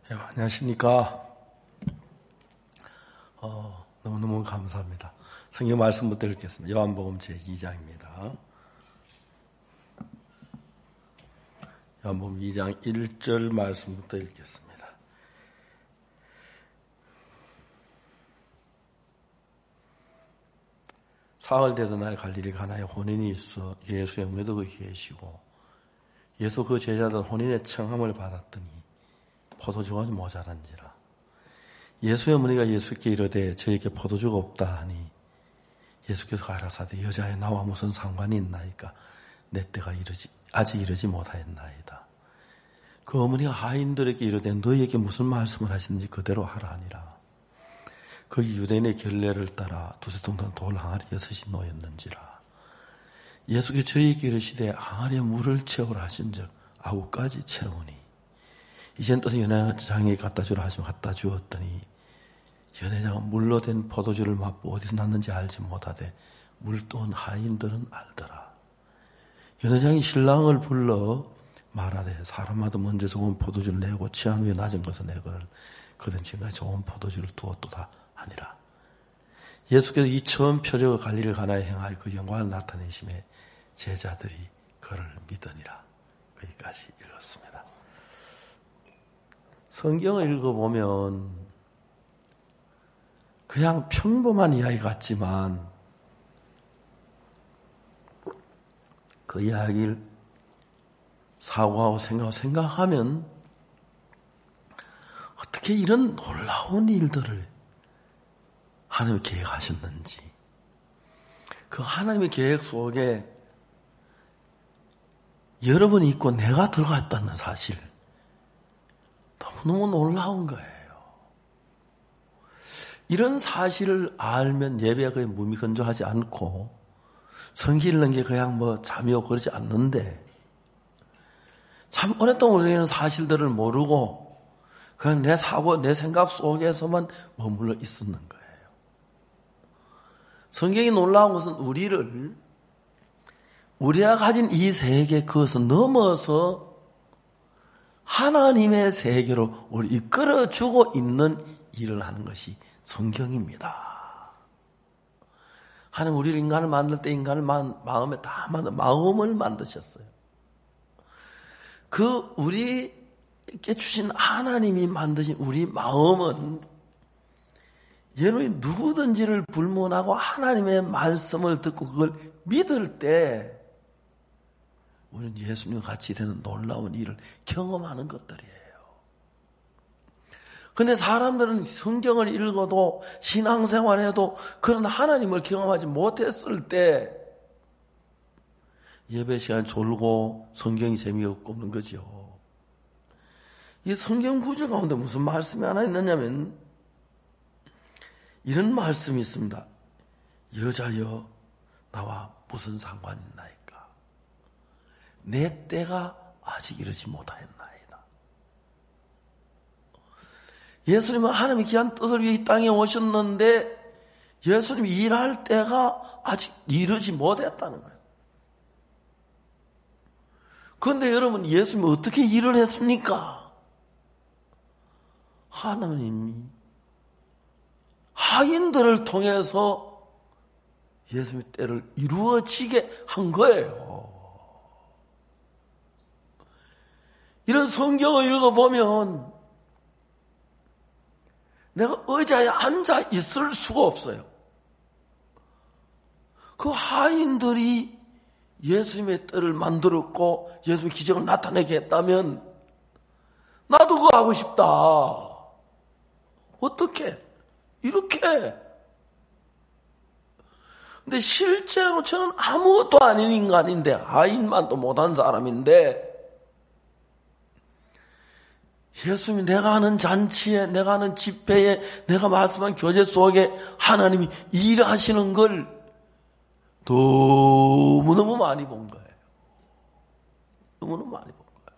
네, 안녕하십니까. 너무너무 감사합니다. 성경 말씀부터 읽겠습니다. 요한복음 제2장입니다. 요한복음 2장 1절 말씀부터 읽겠습니다. 사흘 되던 날 갈릴리 가나에 혼인이 있어 예수의 어머니도 거기 계시고 예수 그 제자들 혼인의 청함을 받았더니 포도주가 모자란지라. 예수의 어머니가 예수께 이르되 저에게 포도주가 없다 하니 예수께서 가라사대 여자여 나와 무슨 상관이 있나이까 내 때가 아직 이르지 못하였나이다. 그 어머니가 하인들에게 이르되 너희에게 무슨 말씀을 하시는지 그대로 하라 하니라. 거기 유대인의 결례를 따라 두세 동전 돌 항아리 6이 놓였는지라. 예수께서 저희에게 이르시되 항아리에 물을 채우라 하신즉 9가지 채우니 이젠 또 연회장에 갖다 주라 하시면 갖다 주었더니 연회장은 물로 된 포도주를 맛보고 어디서 났는지 알지 못하되 물 떠온 하인들은 알더라. 연회장이 신랑을 불러 말하되 사람마다 먼저 좋은 포도주를 내고 취한 후에 낮은 것을 내거늘 그든 지금까지 좋은 포도주를 두었도다 하니라. 예수께서 이 처음 표적을 갈릴리 가나에 행하여 그 영광을 나타내심에 제자들이 그를 믿으니라. 거기까지 읽었습니다. 성경을 읽어보면 그냥 평범한 이야기 같지만 그 이야기를 사고하고 생각하면 어떻게 이런 놀라운 일들을 하나님이 계획하셨는지, 그 하나님의 계획 속에 여러분이 있고 내가 들어갔다는 사실, 너무 놀라운 거예요. 이런 사실을 알면 예배가 거의 무미건조하지 않고 성기 읽는 게 그냥 잠이 오고 그러지 않는데, 참 오랫동안 우리는 사실들을 모르고 그냥 내 사고, 내 생각 속에서만 머물러 있었는 거예요. 성경이 놀라운 것은 우리가 가진 이 세계 그것을 넘어서 하나님의 세계로 우리 이끌어주고 있는 일을 하는 것이 성경입니다. 하나님 우리를 인간을 만들 때 인간을 마음을 만드셨어요. 그 우리에게 주신 하나님이 만드신 우리 마음은 여러분이 누구든지를 불문하고 하나님의 말씀을 듣고 그걸 믿을 때 우리는 예수님과 같이 되는 놀라운 일을 경험하는 것들이에요. 근데 사람들은 성경을 읽어도 신앙생활해도 그런 하나님을 경험하지 못했을 때 예배 시간 졸고 성경이 재미없고 없는 거죠. 이 성경 구절 가운데 무슨 말씀이 하나 있느냐면 이런 말씀이 있습니다. 여자여 나와 무슨 상관이 있나이까 내 때가 아직 이르지 못하였나이다. 예수님은 하나님의 귀한 뜻을 위해 이 땅에 오셨는데 예수님이 일할 때가 아직 이르지 못했다는 거예요. 그런데 여러분 예수님이 어떻게 일을 했습니까? 하나님이 하인들을 통해서 예수님의 때를 이루어지게 한 거예요. 이런 성경을 읽어보면 내가 의자에 앉아 있을 수가 없어요. 그 하인들이 예수님의 때를 만들었고 예수님의 기적을 나타내게 했다면 나도 그거 하고 싶다. 어떻게? 이렇게. 근데 실제로 저는 아무것도 아닌 인간인데 하인만도 못한 사람인데 예수님이 내가 하는 잔치에, 내가 하는 집회에, 내가 말씀한 교제 속에 하나님이 일하시는 걸 너무너무 많이 본 거예요. 너무너무 많이 본 거예요.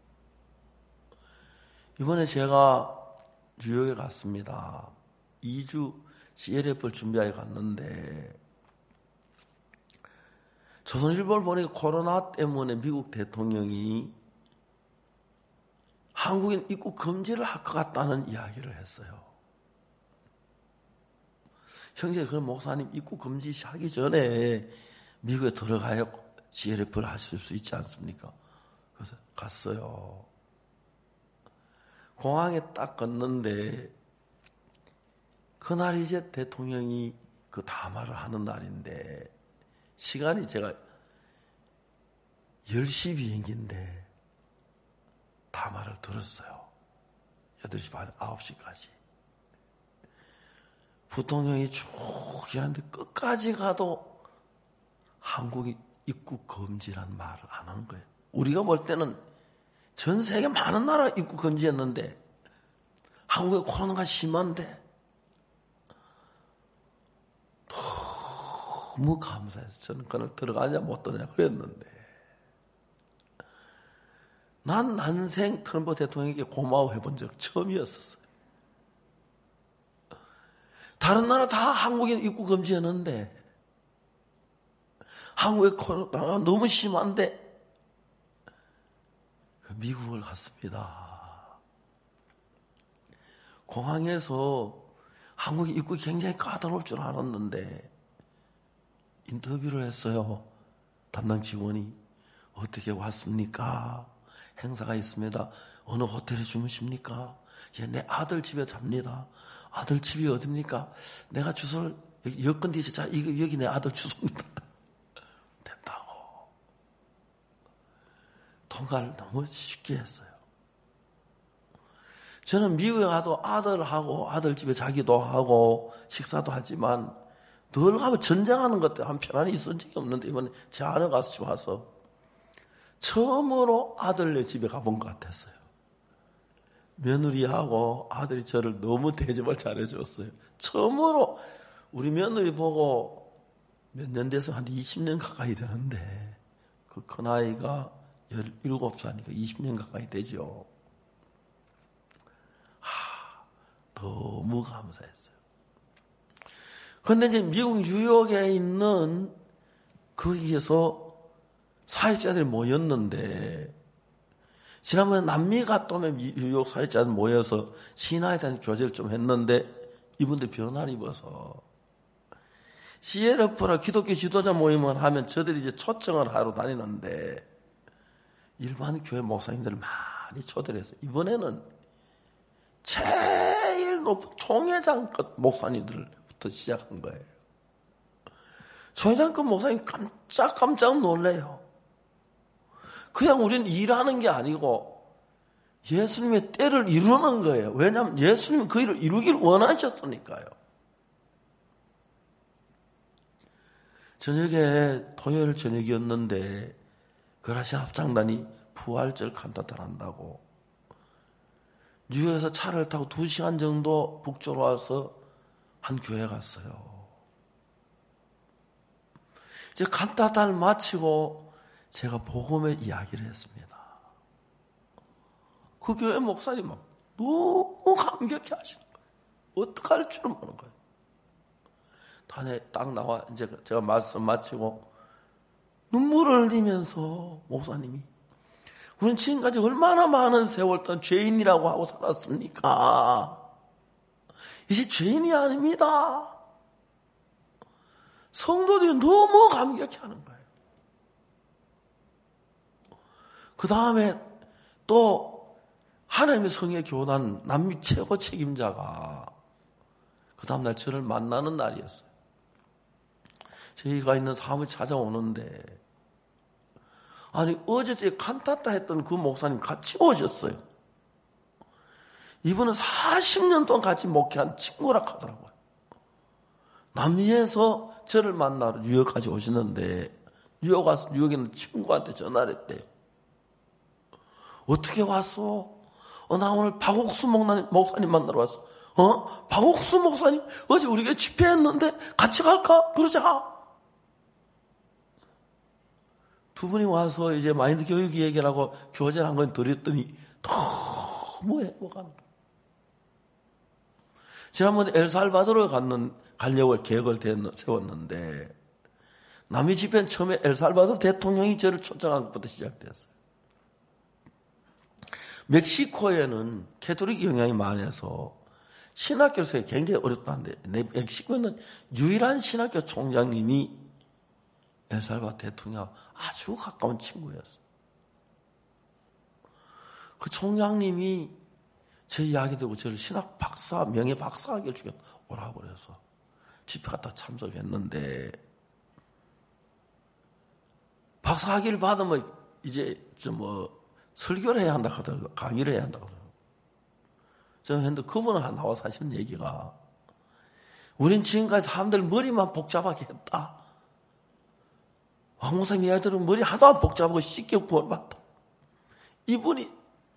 이번에 제가 뉴욕에 갔습니다. 2주 CLF를 준비하여 갔는데 조선일보를 보니까 코로나 때문에 미국 대통령이 한국인 입국 금지를 할 것 같다는 이야기를 했어요. 형제, 그 목사님 입국 금지 하기 전에 미국에 들어가야 CLF를 하실 수 있지 않습니까? 그래서 갔어요. 공항에 딱 걷는데 그날 이제 대통령이 그 담화를 하는 날인데 시간이 제가 10시 비행기인데 담화를 들었어요. 8시 반, 9시까지. 부통령이 쭉 하는데 끝까지 가도 한국이 입국 금지라는 말을 안 하는 거예요. 우리가 볼 때는 전 세계 많은 나라 입국 금지했는데 한국에 코로나가 심한데 너무 감사해서 저는 그날 들어가냐 못 들어가냐 그랬는데 난 난생 트럼프 대통령에게 고마워해 본 적 처음이었었어요. 다른 나라 다 한국인 입국 금지했는데 한국의 코로나가 너무 심한데 미국을 갔습니다. 공항에서 한국인 입국이 굉장히 까다로울 줄 알았는데 인터뷰를 했어요. 담당 직원이 어떻게 왔습니까? 행사가 있습니다. 어느 호텔에 주무십니까? 예, 내 아들 집에 잡니다. 아들 집이 어딥니까? 내가 주소를 여권 뒤에 자 이거 여기 내 아들 주소입니다. 됐다고. 통과를 너무 쉽게 했어요. 저는 미국에 가도 아들하고 아들 집에 자기도 하고 식사도 하지만 늘 가면 전쟁하는 것들 한 편안히 있은 적이 없는데 이번에 제 아내 가서 집 와서 처음으로 아들네 집에 가본 것 같았어요. 며느리하고 아들이 저를 너무 대접을 잘해줬어요. 처음으로 우리 며느리 보고 몇 년 돼서 한 20년 가까이 되는데 그 큰아이가 17살이니까 20년 가까이 되죠. 너무 감사했어요. 그런데 이제 미국 뉴욕에 있는 거기에서 사회자들이 모였는데 지난번에 남미 갔다 오면 뉴욕 사회자들 모여서 신화에 대한 교제를 좀 했는데 이분들 변화를 입어서 CLF라 기독교 지도자 모임을 하면 저들이 이제 초청을 하러 다니는데 일반 교회 목사님들을 많이 초대를 했어요. 이번에는 제일 높은 총회장급 목사님들부터 시작한 거예요. 총회장급 목사님 깜짝 놀래요. 그냥 우리는 일하는 게 아니고 예수님의 때를 이루는 거예요. 왜냐하면 예수님은 그 일을 이루길 원하셨으니까요. 저녁에 토요일 저녁이었는데 그라시아 합창단이 부활절 칸타타를 한다고 뉴욕에서 차를 타고 2시간 정도 북쪽으로 와서 한 교회 갔어요. 이제 칸타타를 마치고 제가 복음의 이야기를 했습니다. 그 교회 목사님 막 너무 감격해 하시는 거예요. 어떡할 줄은 모르는 거예요. 단에 딱 나와 이제 제가 말씀 마치고 눈물을 흘리면서 목사님이 우리는 지금까지 얼마나 많은 세월 동안 죄인이라고 하고 살았습니까? 이제 죄인이 아닙니다. 성도들이 너무 감격해 하는 거예요. 그 다음에 또 하나님의 성의 교단 남미 최고 책임자가 그 다음날 저를 만나는 날이었어요. 저희가 있는 사무실 찾아오는데 아니 어제 제 칸타타 했던 그 목사님 같이 오셨어요. 이분은 40년 동안 같이 목회한 친구라 하더라고요. 남미에서 저를 만나러 뉴욕까지 오시는데 뉴욕 가서 뉴욕에 있는 친구한테 전화를 했대요. 어떻게 왔어? 나 오늘 박옥수 목사님 만나러 왔어. 박옥수 목사님 어제 우리가 집회했는데 같이 갈까? 그러자. 두 분이 와서 이제 마인드 교육 얘기를 하고 교제를 한 건 드렸더니 너무 행복합니다. 지난번에 엘살바도르 가려고 계획을 세웠는데 남미 집회는 처음에 엘살바도르 대통령이 저를 초청한 것부터 시작되었어요. 멕시코에는 캐톨릭 영향이 많아서 신학교에서 굉장히 어렵다는데 멕시코에는 유일한 신학교 총장님이 엘살바도르 대통령하고 아주 가까운 친구였어요. 그 총장님이 제 이야기 듣고 저를 신학 박사, 명예 박사학위를 주겠다 오라고 그래서 집회 갔다 참석했는데 박사학위를 받으면 이제 설교를 해야 한다 하더라고요. 강의를 해야 한다고 하더라고요. 저는 했는데 그분은 나와서 하시는 얘기가 우린 지금까지 사람들 머리만 복잡하게 했다. 황 목사님 이야기들은 머리 하도 안 복잡하고 쉽게 구원받다. 이분이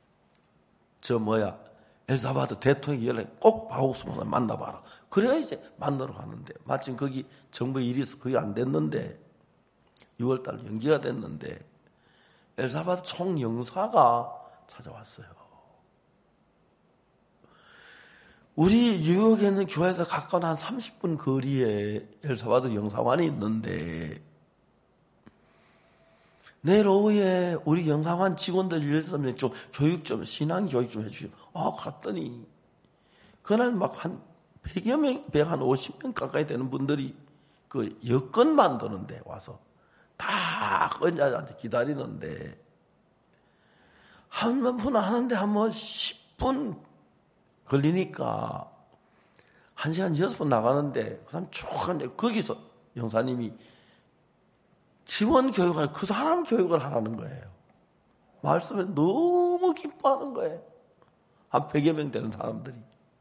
엘살바도르 대통령 연락에 꼭 바우스 목사님 만나봐라. 그래야 이제 만나러 가는데 마침 거기 정부 일이 있어 거의 안 됐는데 6월달 연기가 됐는데 엘살바도르 총영사가 찾아왔어요. 우리 뉴욕에 있는 교회에서 가까운 한 30분 거리에 엘살바도르 영사관이 있는데 내일 오후에 우리 영사관 직원들 13명 좀 교육 좀 신앙 교육 좀 해주시오. 갔더니 그날 막 한 100여 명, 150명 가까이 되는 분들이 그 여권 만드는데 와서 다 앉아 기다리는데 한 분 하는데 한 10분 걸리니까 1시간 6분 나가는데 그 사람 쭉 앉아 거기서 영사님이 직원 교육을 그 사람 교육을 하라는 거예요. 말씀에 너무 기뻐하는 거예요. 한 100여 명 되는 사람들이.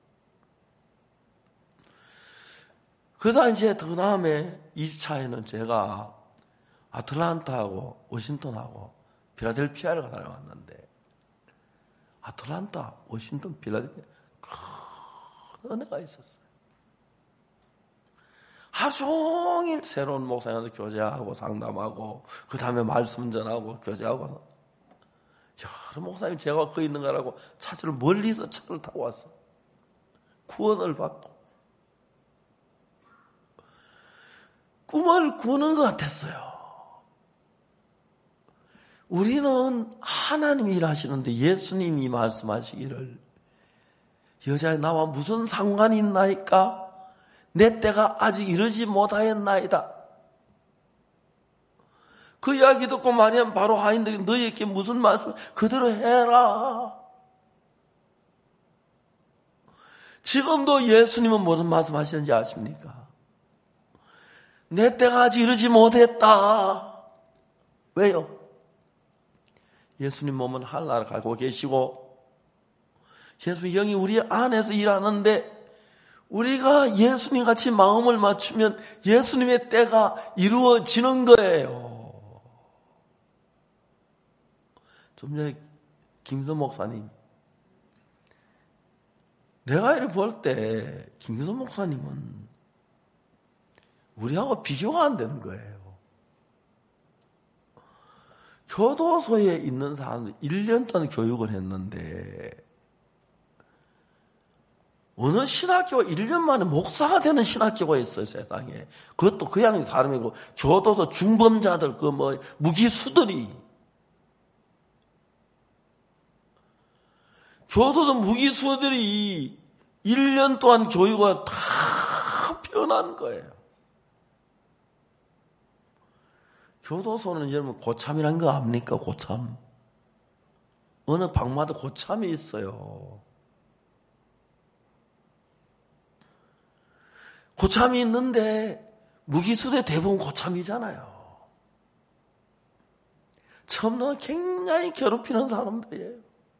그러다 이제 그 다음에 2주차에는 제가 아틀란타하고 워싱턴하고 필라델피아를 다녀왔는데 아틀란타, 워싱턴, 필라델피아 큰 은혜가 있었어요. 하루 종일 새로운 목사님한테 교제하고 상담하고 그 다음에 말씀 전하고 교제하고 여러 목사님 제가 거기 있는 거라고 차주를 멀리서 차를 타고 왔어. 구원을 받고 꿈을 꾸는 것 같았어요. 우리는 하나님이 일하시는데 예수님이 말씀하시기를 여자의 나와 무슨 상관이 있나이까? 내 때가 아직 이르지 못하였나이다. 그 이야기 듣고 마리아는 바로 하인들이 너희에게 무슨 말씀 그대로 해라. 지금도 예수님은 무슨 말씀 하시는지 아십니까? 내 때가 아직 이르지 못했다. 왜요? 예수님 몸은 하늘나라 가고 계시고 예수님 영이 우리 안에서 일하는데 우리가 예수님 같이 마음을 맞추면 예수님의 때가 이루어지는 거예요. 좀 전에 김기선 목사님, 내가 이를 볼 때 김기선 목사님은 우리하고 비교가 안 되는 거예요. 교도소에 있는 사람들 1년 동안 교육을 했는데 어느 신학교가 1년 만에 목사가 되는 신학교가 있어요, 세상에. 그것도 그냥 사람이고, 교도소 중범자들, 무기수들이. 교도소 무기수들이 1년 동안 교육을 다 변한 거예요. 교도소는 여러분 고참이란 거 압니까, 고참? 어느 방마다 고참이 있어요. 고참이 있는데 무기수대 대부분 고참이잖아요. 처음에는 굉장히 괴롭히는 사람들이에요.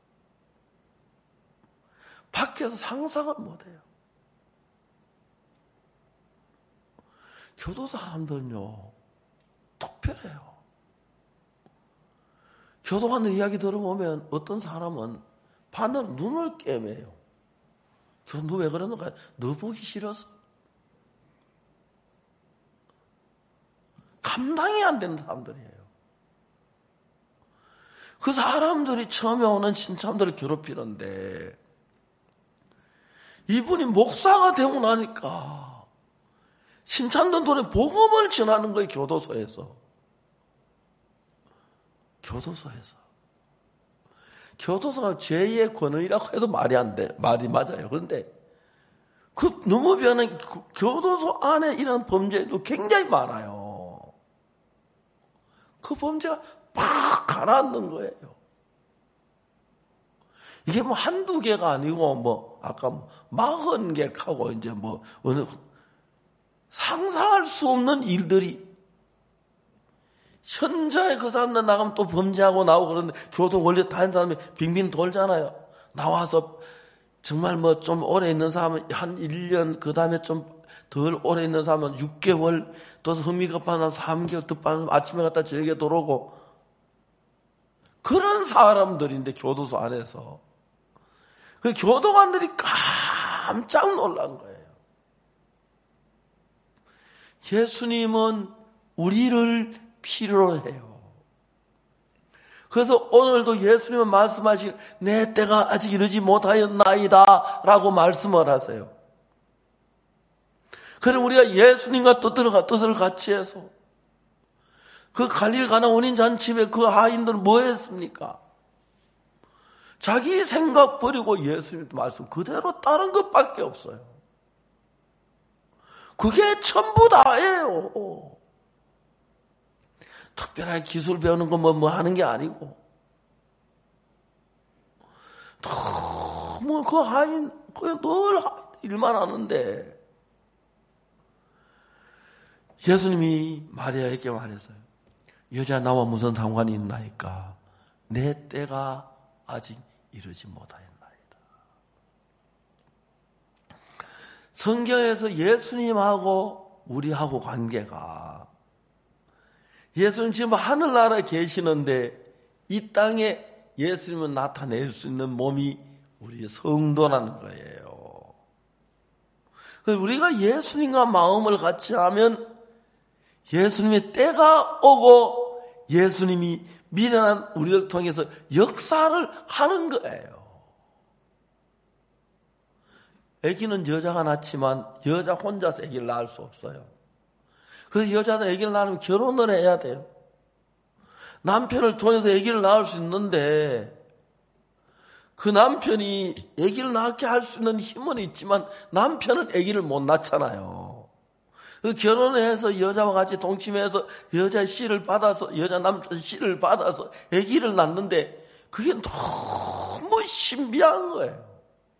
밖에서 상상을 못해요. 교도 사람들은요 특별해요. 교도관들 이야기 들어보면 어떤 사람은 반대로 눈을 깨매요. 너 왜 그러는가? 너 보기 싫어서. 감당이 안 되는 사람들이에요. 그 사람들이 처음에 오는 신참들을 괴롭히는데 이분이 목사가 되고 나니까 신참들 돈에 복음을 전하는 거예요. 교도소에서. 교도소가 죄의 권한이라고 해도 말이 안 돼. 말이 맞아요. 그런데 그 넘어변한 교도소 안에 이런 범죄도 굉장히 많아요. 그 범죄가 팍 가라앉는 거예요. 이게 뭐 한두 개가 아니고 뭐 아까 40개하고 이제 뭐 어느 상상할 수 없는 일들이 현장에 그 사람들 나가면 또 범죄하고 나오고 그러는데 교도 원래 다니는 사람이 빙빙 돌잖아요. 나와서 정말 뭐 좀 오래 있는 사람은 한 1년, 그 다음에 좀 덜 오래 있는 사람은 6개월, 또 흠이 급한 사람 3개월, 급한 사람 아침에 갔다 저녁에 들어오고 그런 사람들인데 교도소 안에서 그 교도관들이 깜짝 놀란 거예요. 예수님은 우리를 필요로 해요. 그래서 오늘도 예수님은 말씀하신 내 때가 아직 이르지 못하였나이다 라고 말씀을 하세요. 그럼 우리가 예수님과 뜻을 같이 해서 그 갈릴 가나 원인 잔치에 그 하인들은 뭐 했습니까? 자기 생각 버리고 예수님 말씀 그대로 따른 것밖에 없어요. 그게 전부 다예요. 특별하게 기술 배우는 거 뭐 하는 게 아니고 너무 그 하인 늘 일만 하는데 예수님이 마리아에게 말했어요. 여자 나와 무슨 상관이 있나이까? 내 때가 아직 이르지 못하였나이다. 성경에서 예수님하고 우리하고 관계가 예수님 지금 하늘나라에 계시는데 이 땅에 예수님은 나타낼 수 있는 몸이 우리의 성도라는 거예요. 우리가 예수님과 마음을 같이 하면 예수님의 때가 오고 예수님이 미련한 우리를 통해서 역사를 하는 거예요. 아기는 여자가 낳지만 여자 혼자서 아기를 낳을 수 없어요. 그래서 여자는 아기를 낳으면 결혼을 해야 돼요. 남편을 통해서 아기를 낳을 수 있는데 그 남편이 아기를 낳게 할 수 있는 힘은 있지만 남편은 아기를 못 낳잖아요. 그 결혼을 해서 여자와 같이 동침해서 여자의 씨를 받아서 여자 남자 씨를 받아서 아기를 낳는데 그게 너무 신비한 거예요.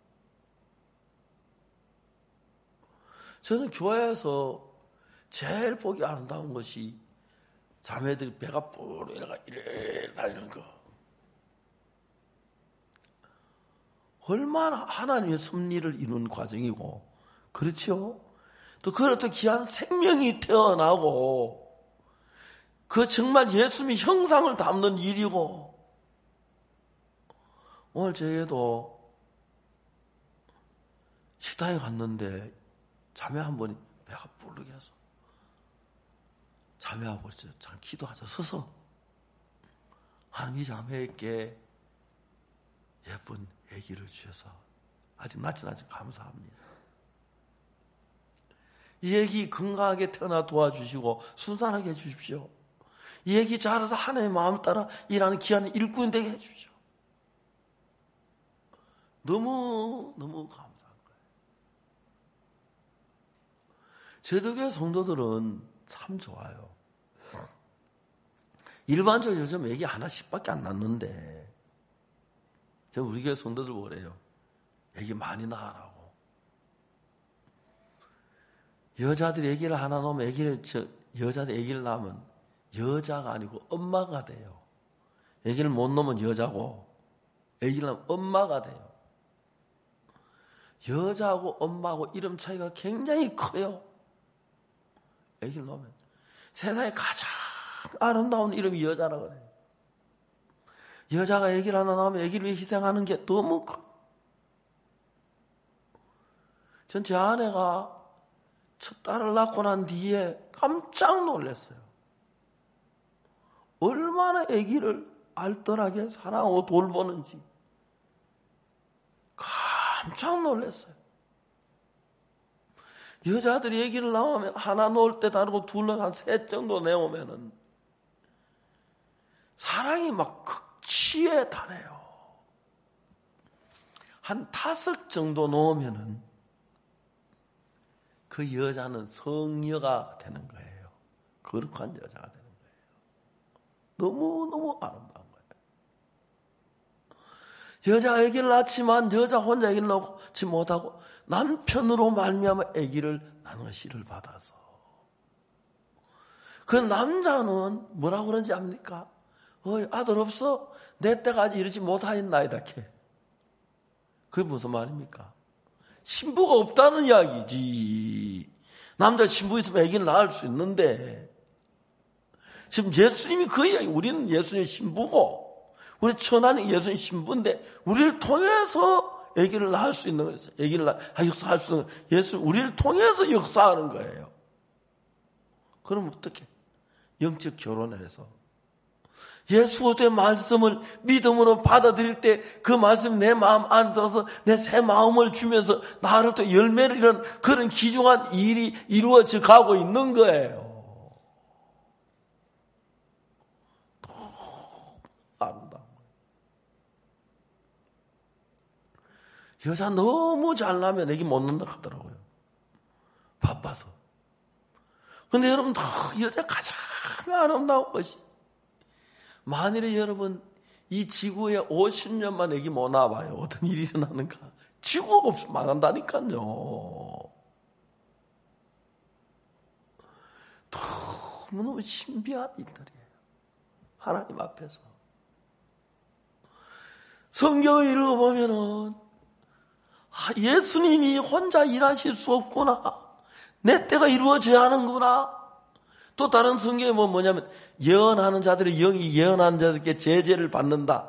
저는 교회에서 제일 보기 아름다운 것이 자매들이 배가 뿌르 이래 다니는 거. 얼마나 하나님의 섭리를 이루는 과정이고, 그렇죠? 또 그걸 또 귀한 생명이 태어나고, 그 정말 예수님의 형상을 담는 일이고, 오늘 저희도 식당에 갔는데 자매 한 분이 배가 부르게 해서 자매하고 참 기도하자 서서 하나님 이 자매에게 예쁜 아기를 주셔서 아직 낳진 않지만 감사합니다. 이 아기 건강하게 태어나 도와주시고 순산하게 해주십시오. 이 아기 자라서 하나님의 마음 따라 일하는 귀한 일꾼 되게 해주십시오. 너무 감사한 거예요. 제도교회 성도들은 참 좋아요. 일반적으로 요즘 애기 하나씩밖에 안 낳는데 우리 교회 성도들 뭐래요? 애기 많이 낳으라고. 여자들이 애기를 하나 낳으면 여자들 애기를 낳으면 여자가 아니고 엄마가 돼요. 애기를 못 낳으면 여자고 애기를 낳으면 엄마가 돼요. 여자하고 엄마하고 이름 차이가 굉장히 커요. 애기를 낳으면 세상에 가장 아름다운 이름이 여자라고 그래요. 여자가 아기를 하나 낳으면 아기를 위해 희생하는 게 너무 커. 전 제 아내가 첫 딸을 낳고 난 뒤에 깜짝 놀랐어요. 얼마나 아기를 알뜰하게 사랑하고 돌보는지 깜짝 놀랐어요. 여자들이 아기를 낳으면 하나 놓을 때 다르고 둘은 한 셋 정도 내오면은 사랑이 막 극치에 달해요. 한 5 정도 놓으면은 그 여자는 성녀가 되는 거예요. 거룩한 여자가 되는 거예요. 너무너무 아름다운 거예요. 여자가 아기를 낳지만 여자 혼자 아기를 낳지 못하고 남편으로 말미암아 아기를 낳는 씨를 받아서 그 남자는 뭐라고 그런지 압니까? 아들 없어? 내 때가 아직 이르지 못하였나이다. 그게 무슨 말입니까? 신부가 없다는 이야기지. 남자 신부 있으면 아기를 낳을 수 있는데 지금 예수님이 그 이야기, 우리는 예수님의 신부고 우리 천하는 예수님 신부인데 우리를 통해서 아기를 낳을 수 있는 거예요. 아기를 역사할 수 있는 거예요. 예수 우리를 통해서 역사하는 거예요. 그럼 어떻게? 영적 결혼을 해서 예수의 말씀을 믿음으로 받아들일 때 그 말씀이 내 마음 안에 들어서 내 새 마음을 주면서 나를 또 열매를 이런 그런 귀중한 일이 이루어져 가고 있는 거예요. 아름다운 거예요. 여자 너무 잘나면 애기 못 낳는다 하더라고요. 바빠서. 근데 여러분 여자 가장 아름다운 것이 만일에 여러분 이 지구에 50년만 애기 못 낳아봐요. 어떤 일이 일어나는가. 지구가 없으면 망한다니까요. 너무너무 신비한 일들이에요. 하나님 앞에서. 성경을 읽어보면은 예수님이 혼자 일하실 수 없구나. 내 때가 이루어져야 하는구나. 또 다른 성경에 뭐냐면 예언하는 자들의 영이 예언하는 자들께 제재를 받는다.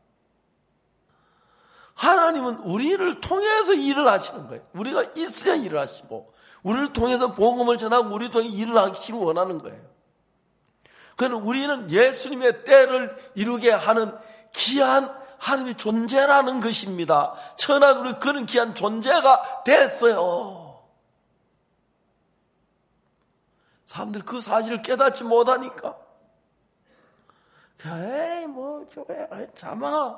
하나님은 우리를 통해서 일을 하시는 거예요. 우리가 있어야 일을 하시고 우리를 통해서 복음을 전하고 우리를 통해 일을 하시기 원하는 거예요. 그러나 우리는 예수님의 때를 이루게 하는 귀한 하나님의 존재라는 것입니다. 천한 우리 그런 귀한 존재가 됐어요. 사람들 그 사실을 깨닫지 못하니까 에이 뭐 교회 참아.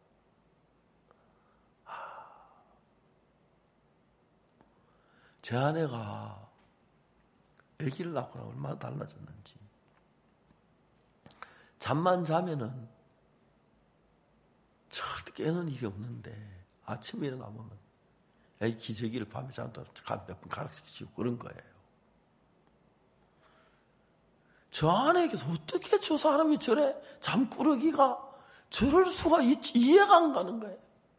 제 아내가 아기를 낳고 나 얼마나 달라졌는지. 잠만 자면은 절대 깨는 일이 없는데 아침에 일어나면 애기 기저귀를 밤에 잠도 몇 번 가르치고 그런 거예요. 저 아내에게서 어떻게 저 사람이 저래 잠꾸러기가 저럴 수가 있지 이해가 안 가는 거예요.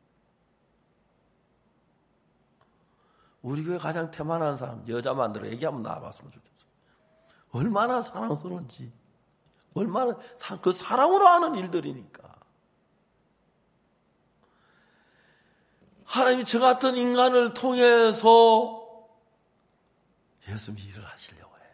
우리 교회 가장 태만한 사람 여자 만들어 애기 한번 낳아봤으면 좋겠어요. 얼마나 사랑스러운지 얼마나 그 사랑으로 하는 일들이니까. 하나님이 저 같은 인간을 통해서 예수님이 일을 하시려고 해요.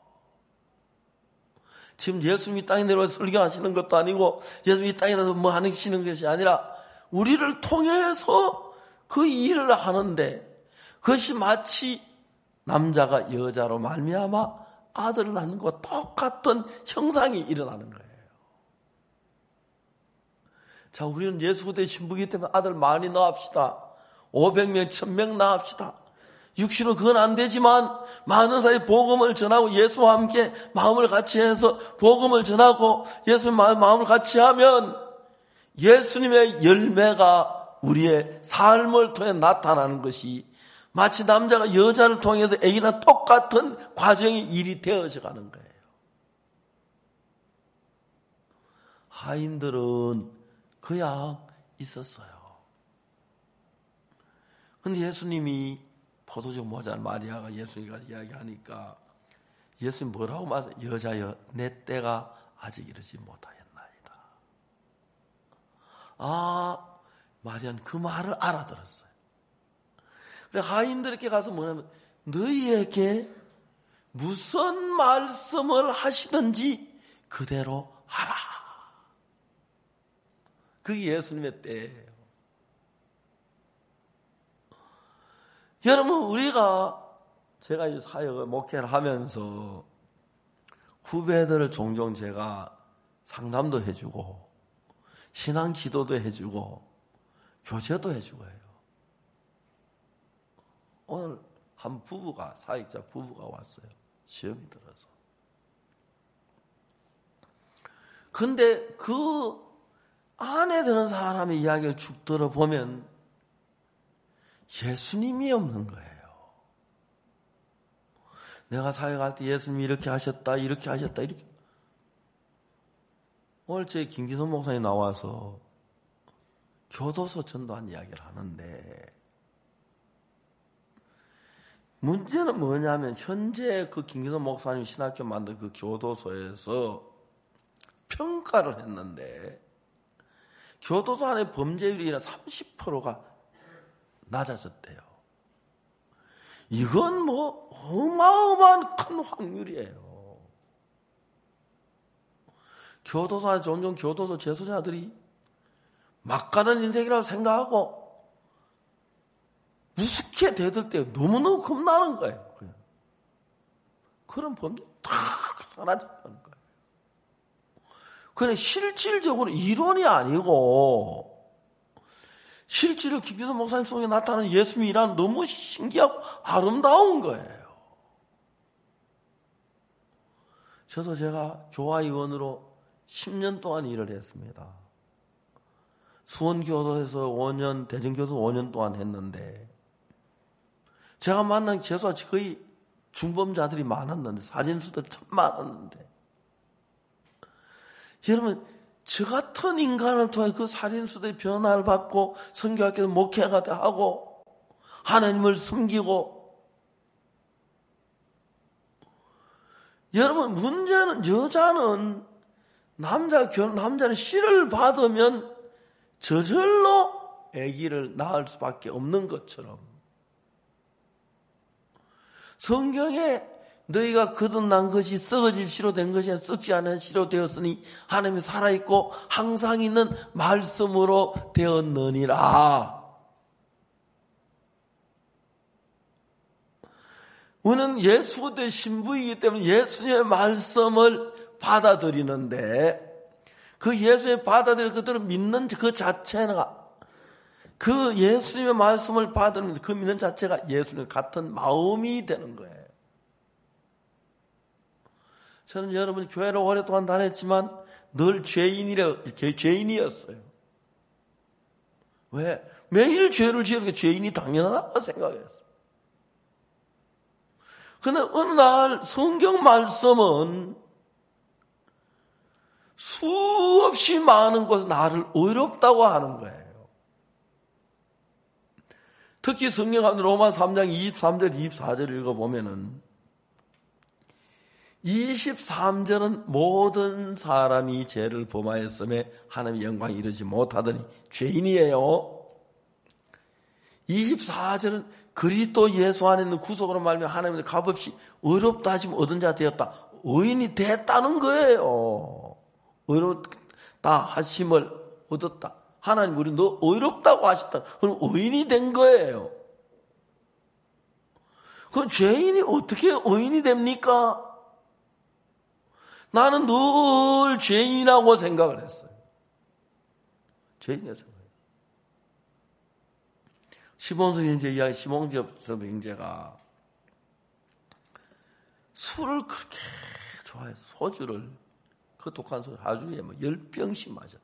지금 예수님이 땅에 내려와서 설교하시는 것도 아니고 예수님이 땅에 내려와서 뭐 하시는 것이 아니라 우리를 통해서 그 일을 하는데 그것이 마치 남자가 여자로 말미암아 아들을 낳는 것과 똑같은 형상이 일어나는 거예요. 자, 우리는 예수 그리스도의 신부이기 때문에 아들 많이 낳읍시다. 500명, 1000명 낳읍시다. 육신은 그건 안 되지만 많은 사람이 복음을 전하고 예수와 함께 마음을 같이 해서 복음을 전하고 예수님과 마음을 같이 하면 예수님의 열매가 우리의 삶을 통해 나타나는 것이 마치 남자가 여자를 통해서 애기나 똑같은 과정의 일이 되어져 가는 거예요. 하인들은 그냥 있었어요. 근데 예수님이 포도주 모자란 마리아가 예수님과 이야기하니까 예수님 뭐라고 말씀하세요? 여자여 내 때가 아직 이르지 못하였나이다. 마리아는 그 말을 알아들었어요. 그래 하인들에게 가서 뭐냐면 너희에게 무슨 말씀을 하시든지 그대로 하라. 그게 예수님의 때예요. 여러분 제가 이 사역을 목회를 하면서 후배들을 종종 제가 상담도 해주고 신앙 기도도 해주고 교제도 해주고 해요. 오늘 한 부부가, 사역자 부부가 왔어요. 시험이 들어서. 근데 그 안에 드는 사람의 이야기를 쭉 들어보면 예수님이 없는 거예요. 내가 사역할 때 예수님이 이렇게 하셨다, 이렇게. 오늘 제 김기선 목사님 나와서 교도소 전도한 이야기를 하는데, 문제는 뭐냐면 현재 그 김기선 목사님 신학교 만든 그 교도소에서 평가를 했는데 교도소 안에 범죄율이 30%가 낮아졌대요. 이건 뭐 어마어마한 큰 확률이에요. 교도소 안에 종종 교도소 재소자들이 막가는 인생이라고 생각하고 무섭게 대들 때 너무너무 겁나는 거예요. 그냥. 그런 범죄 다 사라진다는 거예요. 그런데 실질적으로 이론이 아니고 실제로 김기선 목사님 속에 나타나는 예수님이란 너무 신기하고 아름다운 거예요. 저도 제가 교화위원으로 10년 동안 일을 했습니다. 수원교도에서 5년, 대전교도 5년 동안 했는데 제가 만난 재수가 거의 중범자들이 많았는데 살인수도 참 많았는데 여러분 저 같은 인간을 통해 그 살인수들의 변화를 받고 선교학교에서 목회가 하고 하나님을 섬기고 여러분 문제는 여자는 남자는 씨를 받으면 저절로 아기를 낳을 수밖에 없는 것처럼 성경에 너희가 거듭난 것이 썩어질 씨로 된 것이 아니라 썩지 않은 씨로 되었으니 하나님이 살아있고 항상 있는 말씀으로 되었느니라. 우리는 예수의 신부이기 때문에 예수님의 말씀을 받아들이는데 그 예수의 받아들여 그들을 믿는 그 자체가 그 예수님의 말씀을 받으면 그 믿는 자체가 예수님 같은 마음이 되는 거예요. 저는 여러분 교회를 오랫동안 다녔지만 늘 죄인이었어요. 왜? 매일 죄를 지으는 게 죄인이 당연하다고 생각했어요. 그런데 어느 날 성경 말씀은 수없이 많은 곳에 나를 의롭다고 하는 거예요. 특히 성경 가운데 로마 3장 23절 24절 읽어보면은 23절은 모든 사람이 죄를 범하였음에 하나님의 영광이 이르지 못하더니 죄인이에요. 24절은 그리스도 예수 안에 있는 구속으로 말미암아 하나님의 값없이 의롭다 하시면 얻은 자 되었다. 의인이 됐다는 거예요. 의롭다 하심을 얻었다. 하나님 우리 너 의롭다고 하셨다. 그럼 의인이 된 거예요. 그럼 죄인이 어떻게 의인이 됩니까? 나는 늘 죄인이라고 생각을 했어요. 죄인이라고 생각해요. 시몬성 형제 이야기, 시몬성 형제가 술을 그렇게 좋아해서 소주를, 그 독한 소주 하루에 10병씩 마셨어요.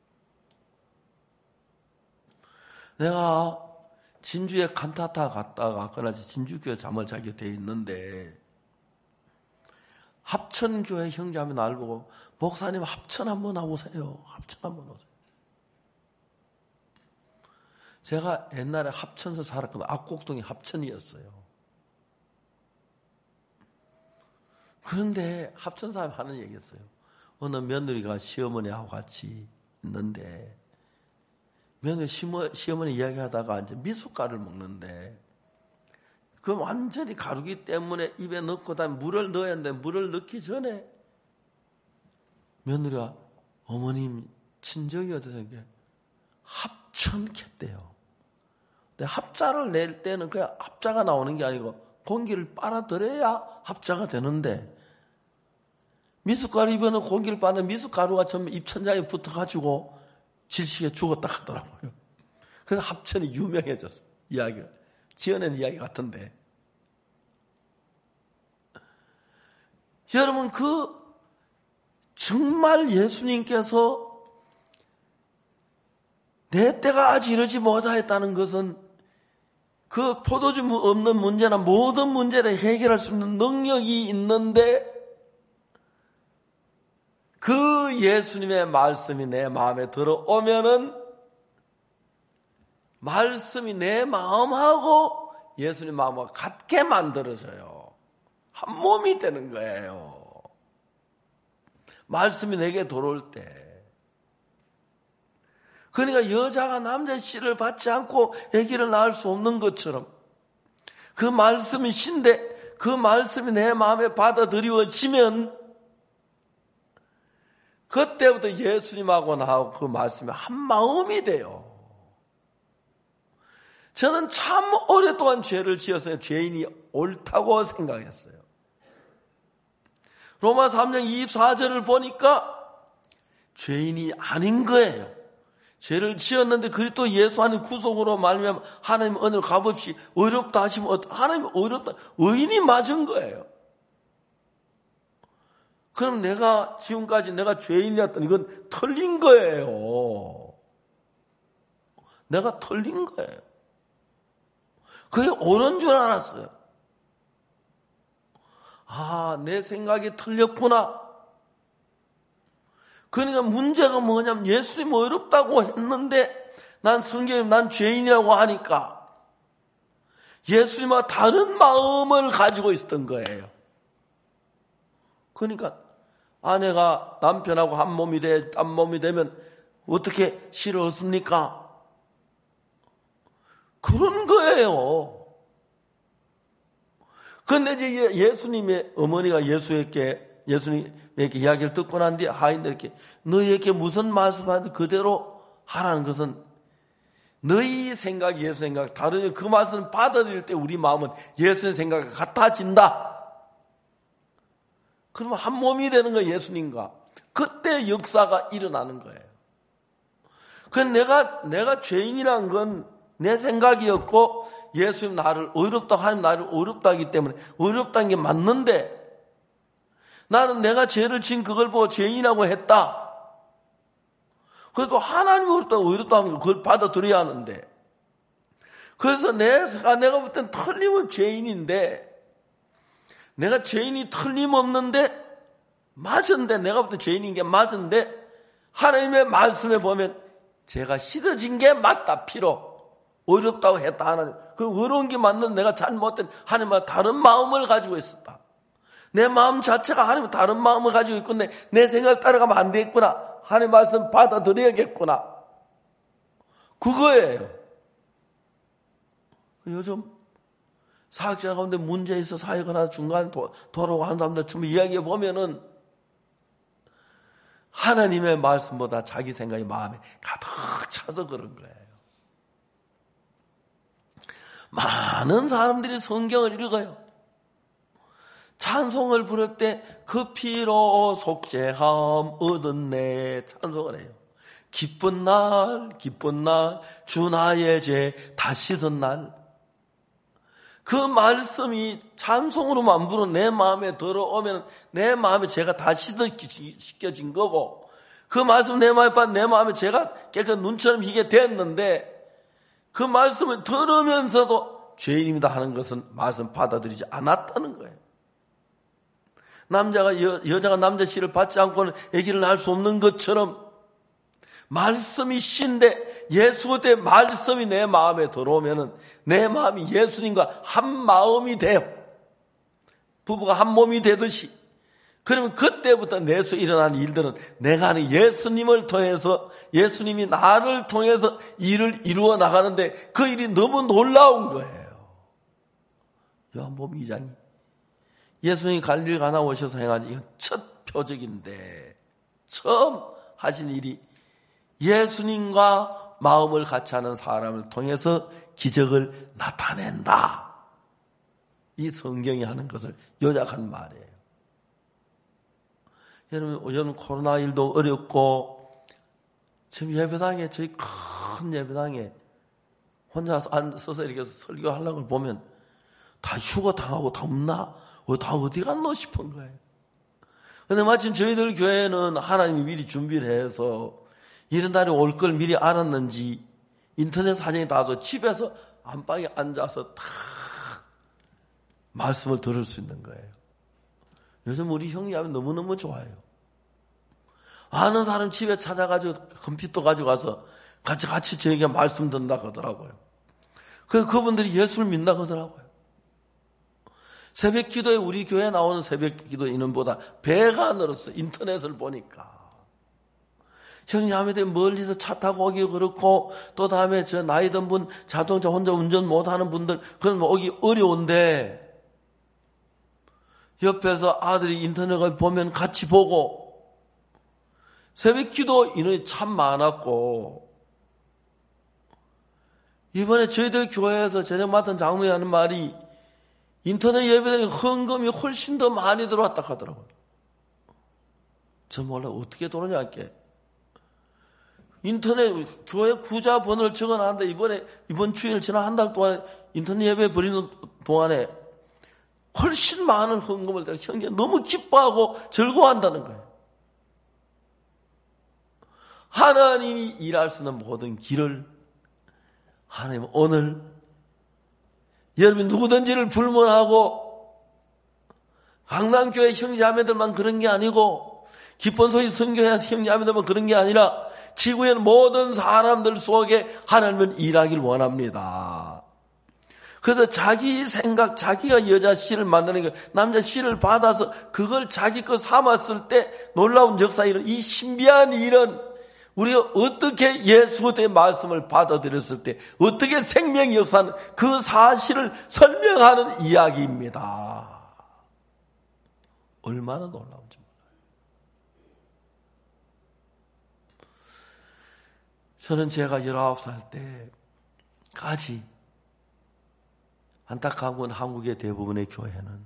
내가 진주에 칸타타 갔다가 그날이 진주교회 잠을 자게 돼 있는데 합천교회 형제하면 나를 보고 목사님 합천 한번 와보세요. 합천 한번 오세요. 제가 옛날에 합천에서 살았거든요. 압곡동이 합천이었어요. 그런데 합천 사람이 하는 얘기였어요. 어느 며느리가 시어머니하고 같이 있는데 며느리 시어머니 이야기하다가 이제 미숫가루를 먹는데 그 완전히 가루기 때문에 입에 넣고 다음에 물을 넣어야 하는데 물을 넣기 전에 며느리가 어머님 친정이 어디서 게 합천켰대요. 근데 합자를 낼 때는 그냥 합자가 나오는 게 아니고 공기를 빨아들여야 합자가 되는데 미숫가루 입에 넣고 공기를 빨아 미숫가루가 전부 입천장에 붙어가지고 질식에 죽었다 하더라고요. 그래서 합천이 유명해졌어요. 이야기가. 지어낸 이야기 같은데. 여러분, 정말 예수님께서 내 때가 아직 이르지 못하였다는 것은 그 포도주 없는 문제나 모든 문제를 해결할 수 있는 능력이 있는데 그 예수님의 말씀이 내 마음에 들어오면은 말씀이 내 마음하고 예수님 마음과 같게 만들어져요. 한 몸이 되는 거예요. 말씀이 내게 들어올 때. 그러니까 여자가 남자 씨를 받지 않고 아기를 낳을 수 없는 것처럼 그 말씀이 신데 그 말씀이 내 마음에 받아들여지면 그때부터 예수님하고 나하고 그 말씀이 한 마음이 돼요. 저는 참 오랫동안 죄를 지어서 죄인이 옳다고 생각했어요. 로마서 3장 24절을 보니까 죄인이 아닌 거예요. 죄를 지었는데 그리스도 예수 안에 구속으로 말미암아 하나님 은혜로 값없이 어렵다 하시면 하나님 어렵다 의인이 맞은 거예요. 그럼 내가 지금까지 내가 죄인이었던 이건 틀린 거예요. 내가 틀린 거예요. 그게 옳은 줄 알았어요. 아, 내 생각이 틀렸구나. 그러니까 문제가 뭐냐면 예수님 어렵다고 했는데 난 성경에 난 죄인이라고 하니까 예수님과 다른 마음을 가지고 있었던 거예요. 그러니까 아내가 남편하고 한 몸이 되면 어떻게 싫어했습니까? 그런 거예요. 그런데 이제 예수님의 어머니가 예수님에게 이야기를 듣고 난 뒤에 하인들에게 너희에게 무슨 말씀하는데 그대로 하라는 것은 너희 생각, 예수 생각 다르니 그 말씀을 받아들일 때 우리 마음은 예수의 생각과 같아진다. 그러면 한 몸이 되는 거예요, 예수님과. 그때 역사가 일어나는 거예요. 내가 죄인이란 건 내 생각이었고 예수님 나를 어렵다고 하나님 나를 어렵다 하기 때문에 어렵다는 게 맞는데 나는 내가 죄를 지은 그걸 보고 죄인이라고 했다. 그래도 하나님이 어렵다 하면 그걸 받아들여야 하는데 그래서 내가 볼 땐 틀림은 죄인인데 내가 죄인이 틀림없는데 맞은데 내가 볼 땐 죄인인 게 맞은데 하나님의 말씀에 보면 죄가 씻어진 게 맞다 피로 어렵다고 했다 하나님. 그 어려운 게 맞는 내가 잘못된 하나님과 다른 마음을 가지고 있었다. 내 마음 자체가 하나님과 다른 마음을 가지고 있건데 내 생각을 따라가면 안 되겠구나. 하나님 말씀 받아들여야겠구나. 그거예요. 요즘 사역자 가운데 문제 있어 사역하나 중간에 돌아오고 하는 사람들 처음 이야기해 보면은 하나님의 말씀보다 자기 생각이 마음에 가득 차서 그런 거예요. 많은 사람들이 성경을 읽어요. 찬송을 부를 때 그 피로 속죄함 얻었네 찬송을 해요. 기쁜 날 주 나의 죄 다 씻은 날. 그 말씀이 찬송으로만 부른 내 마음에 들어오면 내 마음에 죄가 다 씻겨진 거고 그 말씀 내 마음에 죄가 깨끗한 눈처럼 희게 됐는데 그 말씀을 들으면서도 죄인입니다 하는 것은 말씀 받아들이지 않았다는 거예요. 여자가 남자 씨를 받지 않고는 아기를 낳을 수 없는 것처럼 말씀이 신데 예수 그때 말씀이 내 마음에 들어오면은 내 마음이 예수님과 한 마음이 돼요. 부부가 한 몸이 되듯이. 그러면 그때부터 내에서 일어나는 일들은 내가 아는 예수님을 통해서 예수님이 나를 통해서 일을 이루어 나가는데 그 일이 너무 놀라운 거예요. 요한복음 2장이 예수님이 갈릴리 가나 오셔서 행하신 이건 첫 표적인데 처음 하신 일이 예수님과 마음을 같이 하는 사람을 통해서 기적을 나타낸다. 이 성경이 하는 것을 요약한 말이에요. 여러분 코로나1도 어렵고 지금 예배당에 저희 큰 예배당에 혼자 앉아서 이렇게 설교하려는 걸 보면 다 휴가 당하고 다 없나? 다 어디 갔노 싶은 거예요. 근데 마침 저희들 교회는 하나님이 미리 준비를 해서 이런 날이 올 걸 미리 알았는지 인터넷 사정이 닿아서 집에서 안방에 앉아서 다 말씀을 들을 수 있는 거예요. 요즘 우리 형제하면 너무너무 좋아요. 아는 사람 집에 찾아가지고 컴퓨터 가지고 가서 같이 저에게 말씀 듣는다고 하더라고요. 그분들이 예수를 믿는다고 하더라고요. 새벽 기도에 우리 교회에 나오는 새벽 기도 인원보다 배가 늘었어요. 인터넷을 보니까. 형제자매들이 멀리서 차 타고 오기 그렇고 또 다음에 저 나이 든 분 자동차 혼자 운전 못하는 분들 그건 오기 어려운데 옆에서 아들이 인터넷을 보면 같이 보고 새벽 기도 인원이 참 많았고 이번에 저희들 교회에서 저녁 맡은 장로이 하는 말이 인터넷 예배드리는 헌금이 훨씬 더 많이 들어왔다 하더라고요. 저 몰라 어떻게 들어오냐 할게. 인터넷 교회 구자 번호를 적어놨는데 이번 주일 지난 한 달 동안 인터넷 예배 드리는 동안에 훨씬 많은 헌금을 내가 형제 너무 기뻐하고 즐거워한다는 거예요. 하나님이 일할 수 있는 모든 길을 하나님은 오늘 여러분 누구든지를 불문하고 강남교회 형제자매들만 그런 게 아니고 기쁜소리 선교회 형제자매들만 그런 게 아니라 지구의 모든 사람들 속에 하나님은 일하길 원합니다. 그래서 자기 생각, 자기가 여자 씨를 만드는 거, 남자 씨를 받아서 그걸 자기 거 삼았을 때 놀라운 역사 일은 이 신비한 일은 우리가 어떻게 예수의 말씀을 받아들였을 때 어떻게 생명의 역사는 그 사실을 설명하는 이야기입니다. 얼마나 놀라운지 몰라요. 저는 제가 19살 때까지 안타까운 건 한국의 대부분의 교회는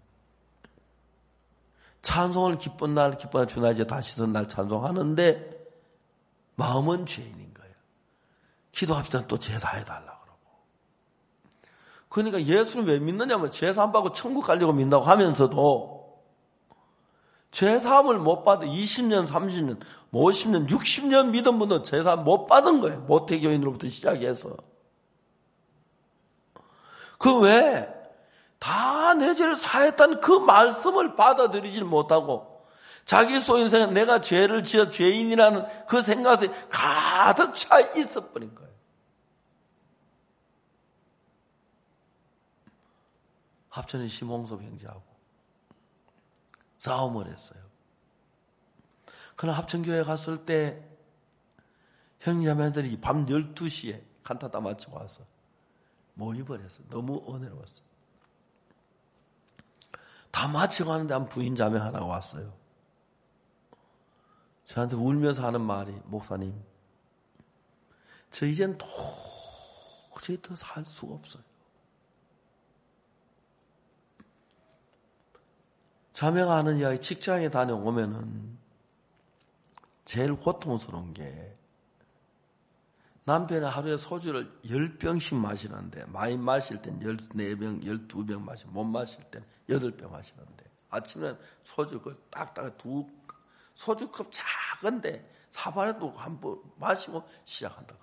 찬송을 기쁜 날 기뻐하는 주나 이제 다시 선 날 찬송하는데 마음은 죄인인 거예요. 기도합시다 또 제사해달라고 그러고. 그러니까 예수를 왜 믿느냐면 제사 안 받고 천국 가려고 믿는다고 하면서도 제사함을 못 받아 20년, 30년, 50년, 60년 믿은 분은 제사 못 받은 거예요. 모태교인으로부터 시작해서. 그 외에 다 내 죄를 사했다는 그 말씀을 받아들이질 못하고 자기 소인생은 내가 죄를 지어 죄인이라는 그 생각에 가득 차 있어버린 거예요. 합천의 심홍섭 형제하고 싸움을 했어요. 그러나 합천교회 갔을 때 형제자매들이 밤 12시에 간타 다 마치고 와서 모임을 했어요. 너무 은혜로웠어요. 다 마치고 하는데 한 부인 자매 하나가 왔어요. 저한테 울면서 하는 말이 목사님 저 이젠 도저히 더 살 수가 없어요. 자매가 하는 이야기 직장에 다녀오면은 제일 고통스러운 게 남편이 하루에 소주를 10병씩 마시는데 많이 마실 땐 14병, 12병 마시고 못 마실 땐 8병 마시는데 아침에는 소주 그 딱딱 소주컵 작은데 사발에도 한번 마시고 시작한다.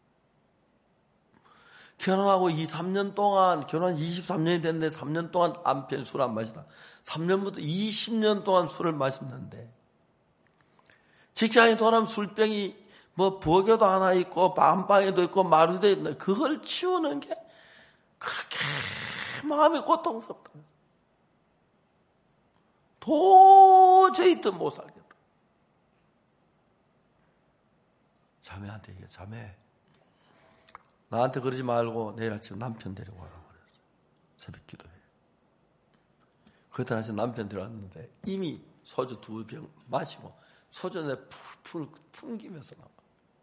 결혼하고 3년 동안, 결혼 23년이 됐는데 3년 동안 남편이 술 안 마시다. 3년부터 20년 동안 술을 마셨는데 직장에 돌아오면 술병이 부엌에도 하나 있고 안방에도 있고 마루도 있는데 그걸 치우는 게 그렇게 마음이 고통스럽다. 도저히 더 못 살겠다. 자매한테 얘기해. 자매 나한테 그러지 말고 내일 아침 남편 데리고 와라고 그랬어요. 새벽 기도해. 그때 아침 남편 데려왔는데 이미 소주 2병 마시고 소주 내 풀 풍기면서 나와.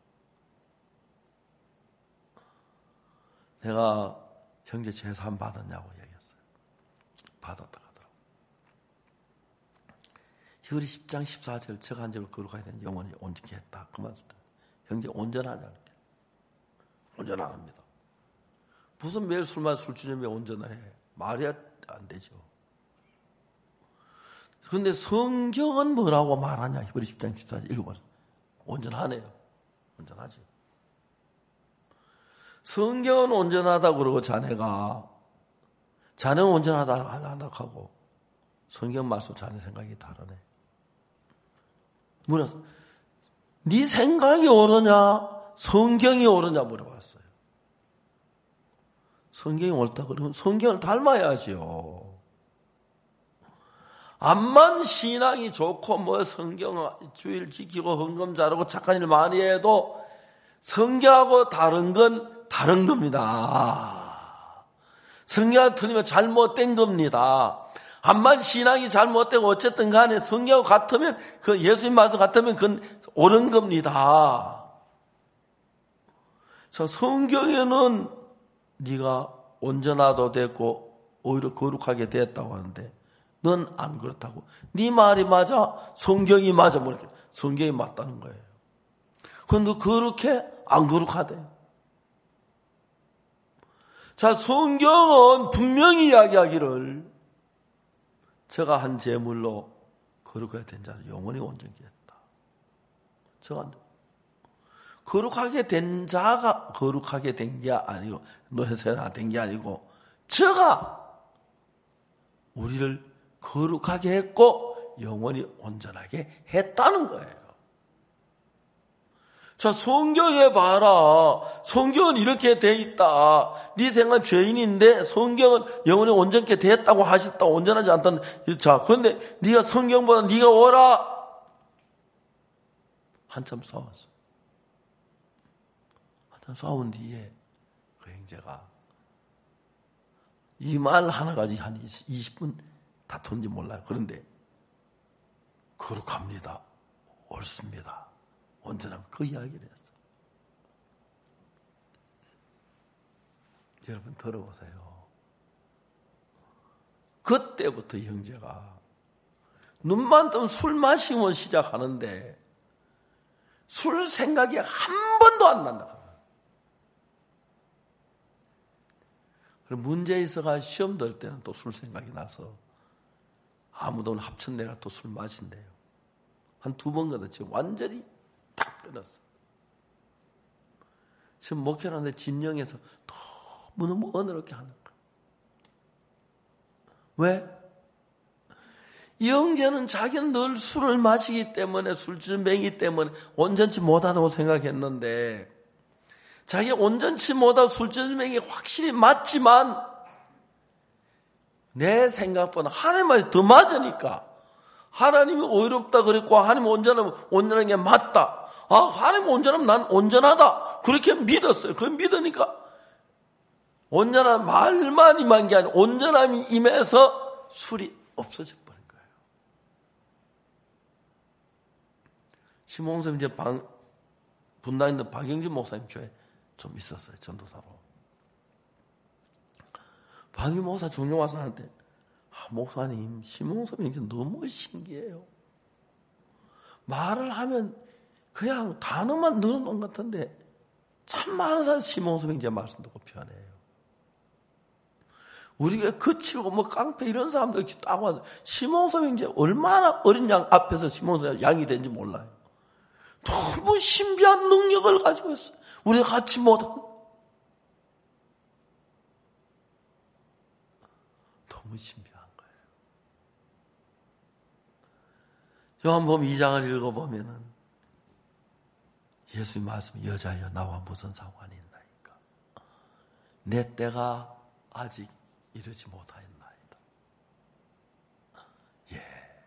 내가 형제 제사 안 받았냐고 얘기했어요. 받았다 하더라고. 히브리 10장 14절 제가 한 절을 거룩하게 된 영혼이 온전케 했다. 그 말씀. 형제 온전하냐? 온전합니다. 무슨 매일 술 마시고 술주정뱅이 온전을 해. 말이 안 되죠. 그런데 성경은 뭐라고 말하냐? 히브리 10장 14절 읽어봐요. 온전하네요. 온전하지. 성경은 온전하다고 그러고 자네는 온전하다고 하고 성경 말씀 자네 생각이 다르네. 물었어. 네 생각이 옳으냐? 성경이 옳으냐 물어봤어요. 성경이 옳다 그러면 성경을 닮아야지요. 암만 신앙이 좋고 뭐 성경 주일 지키고 헌금 잘하고 착한 일 많이 해도 성경하고 다른 건 다른 겁니다. 성경하고 틀리면 잘못된 겁니다. 암만 신앙이 잘못되고 어쨌든 간에 성경하고 같으면 그 예수님 말씀 같으면 그건 옳은 겁니다. 자, 성경에는 네가 온전하도 됐고 오히려 거룩하게 됐다고 하는데 넌 안 그렇다고. 네 말이 맞아? 성경이 맞아? 모르겠어. 성경이 맞다는 거예요. 그런데 너 그렇게 안 거룩하대. 자, 성경은 분명히 이야기하기를 저가 한 제물로 거룩하게 된 자를 영원히 온전히 했다. 저가 거룩하게 된 자가 거룩하게 된 게 아니고 노예세나 된 게 아니고 저가 우리를 거룩하게 했고 영원히 온전하게 했다는 거예요. 자, 성경에 봐라. 성경은 이렇게 돼 있다. 네 생각 죄인인데 성경은 영원히 온전하게 됐다고 하셨다. 온전하지 않다는. 자, 그런데 네가 성경보다 네가 오라. 한참 싸웠어. 한참 싸운 뒤에 그 형제가 이 말 하나 가지고 한 20분 다툰지 몰라요. 그런데 거룩합니다. 옳습니다. 온전하면 그 이야기를 했어. 여러분 들어보세요. 그때부터 형제가 눈만 뜨면 술 마시면 시작하는데 술 생각이 한 번도 안 난다. 그럼 문제 있어가 시험 들 때는 또 술 생각이 나서 아무도 합천내가 또 술 마신대요. 한 2번 거든 지금 완전히 딱 끊었어. 지금 목회하는데 진영에서 너무 어느럽게 하는 거야. 왜? 이 형제는 자기는 늘 술을 마시기 때문에 술주정뱅이기 때문에 온전치 못하다고 생각했는데 자기 온전치 못하고 술주정뱅이 확실히 맞지만 내 생각보다 하나님 말이 더 맞으니까 하나님이 의롭다 그랬고 하나님 온전한 게 맞다. 아, 하나님 온전하면 난 온전하다. 그렇게 믿었어요. 그걸 믿으니까 온전한 말만 임한 게 아니라 온전함이 임해서 술이 없어져 버린 거예요. 심홍섭 이제 분당 있는 박영진 목사님 교회 좀 있었어요. 전도사로. 박영진 목사 종종 와서 하는데 목사님, 심홍섭 형제 너무 신기해요. 말을 하면 그냥 단어만 늘어놓은 것 같은데 참 많은 사람 심홍섭 형제 말씀 듣고 편해요. 우리가 거칠고 뭐 깡패 이런 사람들 딱 와서 심홍섭 형제 얼마나 어린 양 앞에서 심홍섭 양이 된지 몰라요. 너무 신비한 능력을 가지고 있어요. 우리가 같이 못하고 너무 신비한 거예요. 요한복음 2장을 읽어보면은 예수님 말씀 여자여 나와 무슨 상관이 있나이까. 내 때가 아직 이르지 못하였나이다. 예.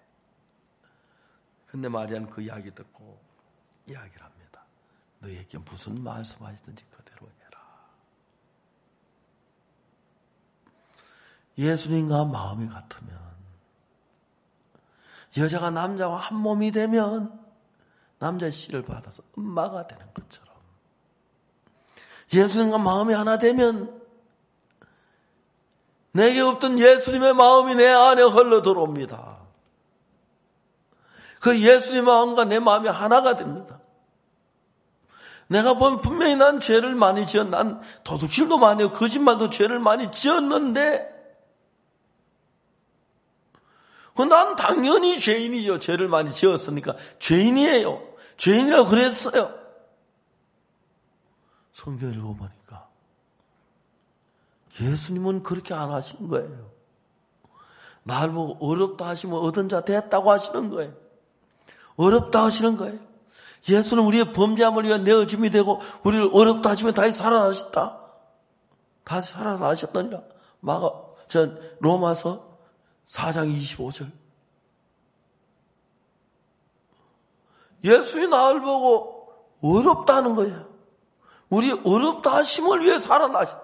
근데 마리아는 그 이야기 듣고 이야기를 합니다. 너희에게 무슨 말씀하시든지 그대로 해라. 예수님과 마음이 같으면 여자가 남자와 한 몸이 되면 남자의 씨를 받아서 엄마가 되는 것처럼 예수님과 마음이 하나 되면 내게 없던 예수님의 마음이 내 안에 흘러 들어옵니다. 그 예수님의 마음과 내 마음이 하나가 됩니다. 내가 보면 분명히 난 죄를 많이 난 도둑질도 많이 하고 거짓말도 죄를 많이 지었는데 난 당연히 죄인이죠. 죄를 많이 지었으니까 죄인이에요. 죄인이라고 그랬어요. 성경을 읽어보니까 예수님은 그렇게 안 하시는 거예요. 날 보고 어렵다 하시면 얻은 자 됐다고 하시는 거예요. 어렵다 하시는 거예요. 예수는 우리의 범죄함을 위해 내어짐이 되고 우리를 어렵다 하시면 다시 살아나셨다. 다시 살아나셨더니라. 로마서 4장 25절. 예수의 나를 보고 어렵다는 거예요. 우리 어렵다 하심을 위해 살아나셨다.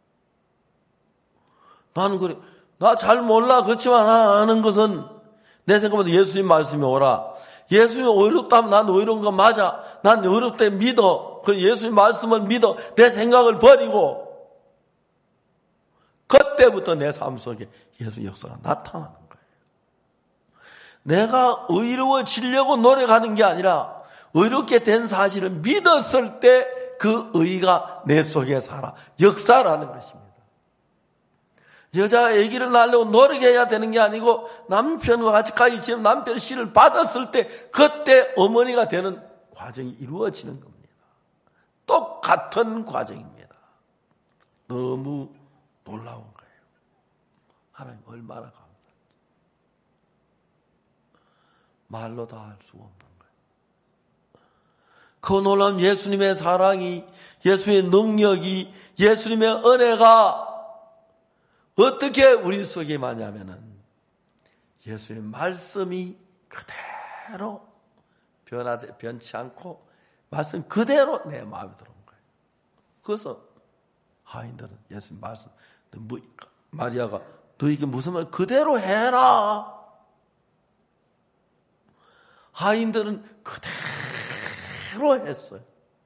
나는 그래. 나 잘 몰라. 그렇지만 하는 것은 내 생각보다 예수님 말씀이 오라. 예수님이 어렵다면 난 어려운 거 맞아. 난 어렵대 믿어. 그 예수님 말씀을 믿어. 내 생각을 버리고 그때부터 내 삶 속에 예수 역사가 나타나는 거예요. 내가 의로워지려고 노력하는 게 아니라 의롭게 된 사실을 믿었을 때 그 의가 내 속에 살아 역사라는 것입니다. 여자가 아기를 낳으려고 노력해야 되는 게 아니고 남편과 같이 가지치면 남편의 씨를 받았을 때 그때 어머니가 되는 과정이 이루어지는 겁니다. 똑같은 과정입니다. 너무 놀라운 거예요. 하나님 얼마나 감사한지. 말로 다 할 수가 없는 거예요. 그 놀라운 예수님의 사랑이, 예수님의 능력이, 예수님의 은혜가 어떻게 우리 속에 임하냐면은 예수의 말씀이 그대로 변치 않고 말씀 그대로 내 마음에 들어온 거예요. 그래서 하인들은 예수님 말씀, 마리아가 너에게 무슨 말 그대로 해라. 하인들은 그대로 했어요.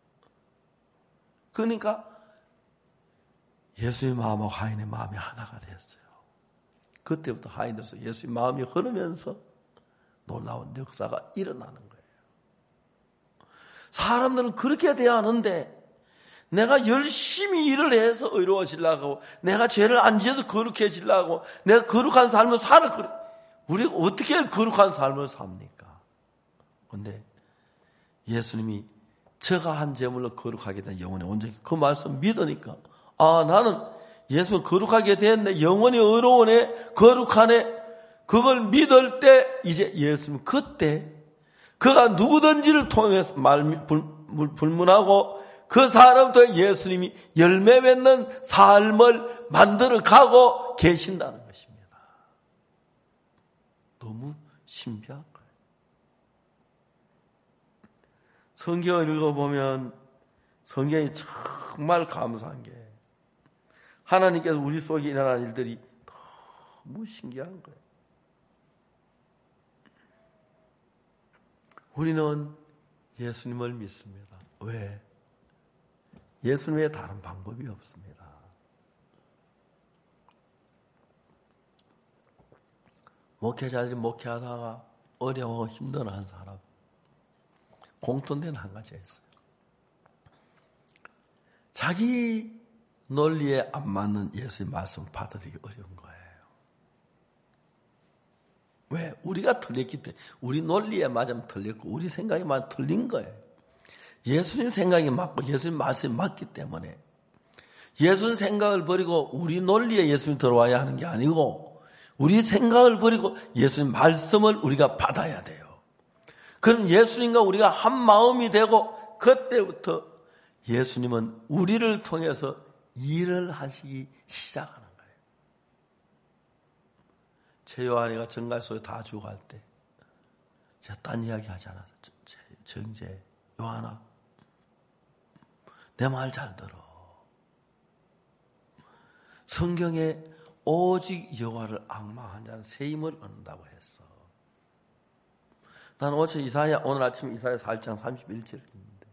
그러니까 예수의 마음하고 하인의 마음이 하나가 됐어요. 그때부터 하인들에서 예수의 마음이 흐르면서 놀라운 역사가 일어나는 거예요. 사람들은 그렇게 돼야 하는데 내가 열심히 일을 해서 의로워지려고 내가 죄를 안 지어서 거룩해지려고 내가 거룩한 삶을 우리가 어떻게 거룩한 삶을 삽니까? 그런데 예수님이 저가 한 제물로 거룩하게 된 영혼의 온전히 그 말씀 믿으니까 나는 예수 거룩하게 됐네. 영원히 의로우네. 거룩하네. 그걸 믿을 때 이제 예수님 그때 그가 누구든지를 통해서 불문하고 그 사람부터 예수님이 열매 맺는 삶을 만들어 가고 계신다는 것입니다. 너무 신비한 거예요. 성경을 읽어보면 성경이 정말 감사한 게 하나님께서 우리 속에 일어난 일들이 너무 신기한 거예요. 우리는 예수님을 믿습니다. 왜? 예수님의 다른 방법이 없습니다. 목회자들이 목회하다가 어려워하고 힘들어하는 사람 공통된 한 가지가 있어요. 자기 논리에 안 맞는 예수의 말씀을 받아들이기 어려운 거예요. 왜? 우리가 틀렸기 때문에 우리 논리에 맞으면 틀렸고 우리 생각에 맞으면 틀린 거예요. 예수님 생각이 맞고 예수님 말씀이 맞기 때문에 예수님 생각을 버리고 우리 논리에 예수님 들어와야 하는 게 아니고 우리 생각을 버리고 예수님 말씀을 우리가 받아야 돼요. 그럼 예수님과 우리가 한 마음이 되고 그때부터 예수님은 우리를 통해서 일을 하시기 시작하는 거예요. 제 요한이가 정갈소에 다 죽어갈 때 제가 딴 이야기 하지 않아서 정제 요한아 내 말 잘 들어. 성경에 오직 여호와를 앙망한 자는 새 힘을 얻는다고 했어. 난 오늘 아침 이사야 4장 31절을 읽는데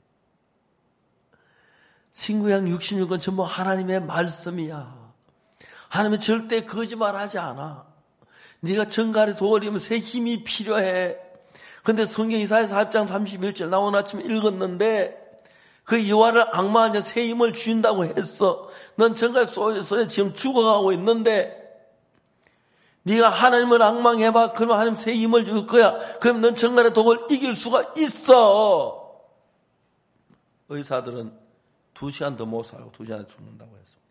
신구약 66은 전부 하나님의 말씀이야. 하나님은 절대 거짓말하지 않아. 네가 정갈에 도우려면 새 힘이 필요해. 근데 성경 이사야 4장 31절 나 오늘 아침에 읽었는데 그 여호와를 앙망하는 새 힘을 주신다고 했어. 넌 정말 속에 지금 죽어가고 있는데 네가 하나님을 앙망해봐. 그러면 하나님 새 힘을 줄 거야. 그럼 넌 정말의 독을 이길 수가 있어. 의사들은 2시간 더 못 살고 2시간에 죽는다고 했습니다.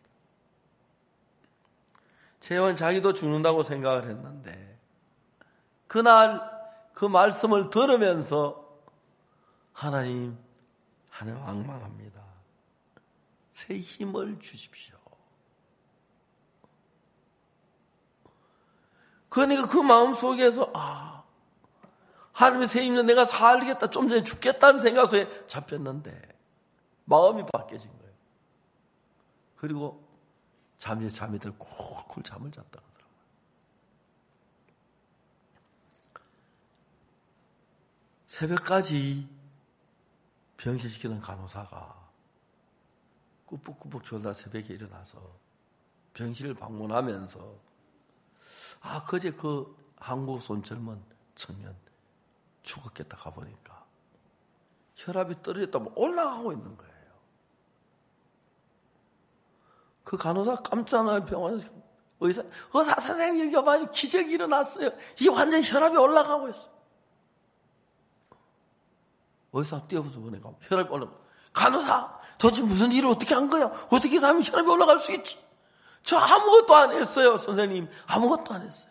재원 자기도 죽는다고 생각을 했는데 그날 그 말씀을 들으면서 하나님 앙망합니다. 새 힘을 주십시오. 그러니까 그 마음 속에서 하나님의 새 힘은 내가 살겠다, 좀 전에 죽겠다는 생각 속에 잡혔는데 마음이 바뀌어진 거예요. 그리고 잠이 들 쿨쿨 잠을 잤다 그러더라고요. 새벽까지 병실시키는 간호사가 꾸벅꾸벅 졸다 새벽에 일어나서 병실을 방문하면서 그제 그 한국에서 온 젊은 청년 죽었겠다 가보니까 혈압이 떨어졌다고 올라가고 있는 거예요. 그 간호사 깜짝 놀라 병원에서 의사 선생님 여기 와봐요. 기적이 일어났어요. 이 완전히 혈압이 올라가고 있어요. 의사 뛰어서 보니까 혈압이 올라가고, 간호사 도대체 무슨 일을 어떻게 한 거야? 어떻게 하면 혈압이 올라갈 수 있지? 저 아무것도 안 했어요, 선생님. 아무것도 안 했어요.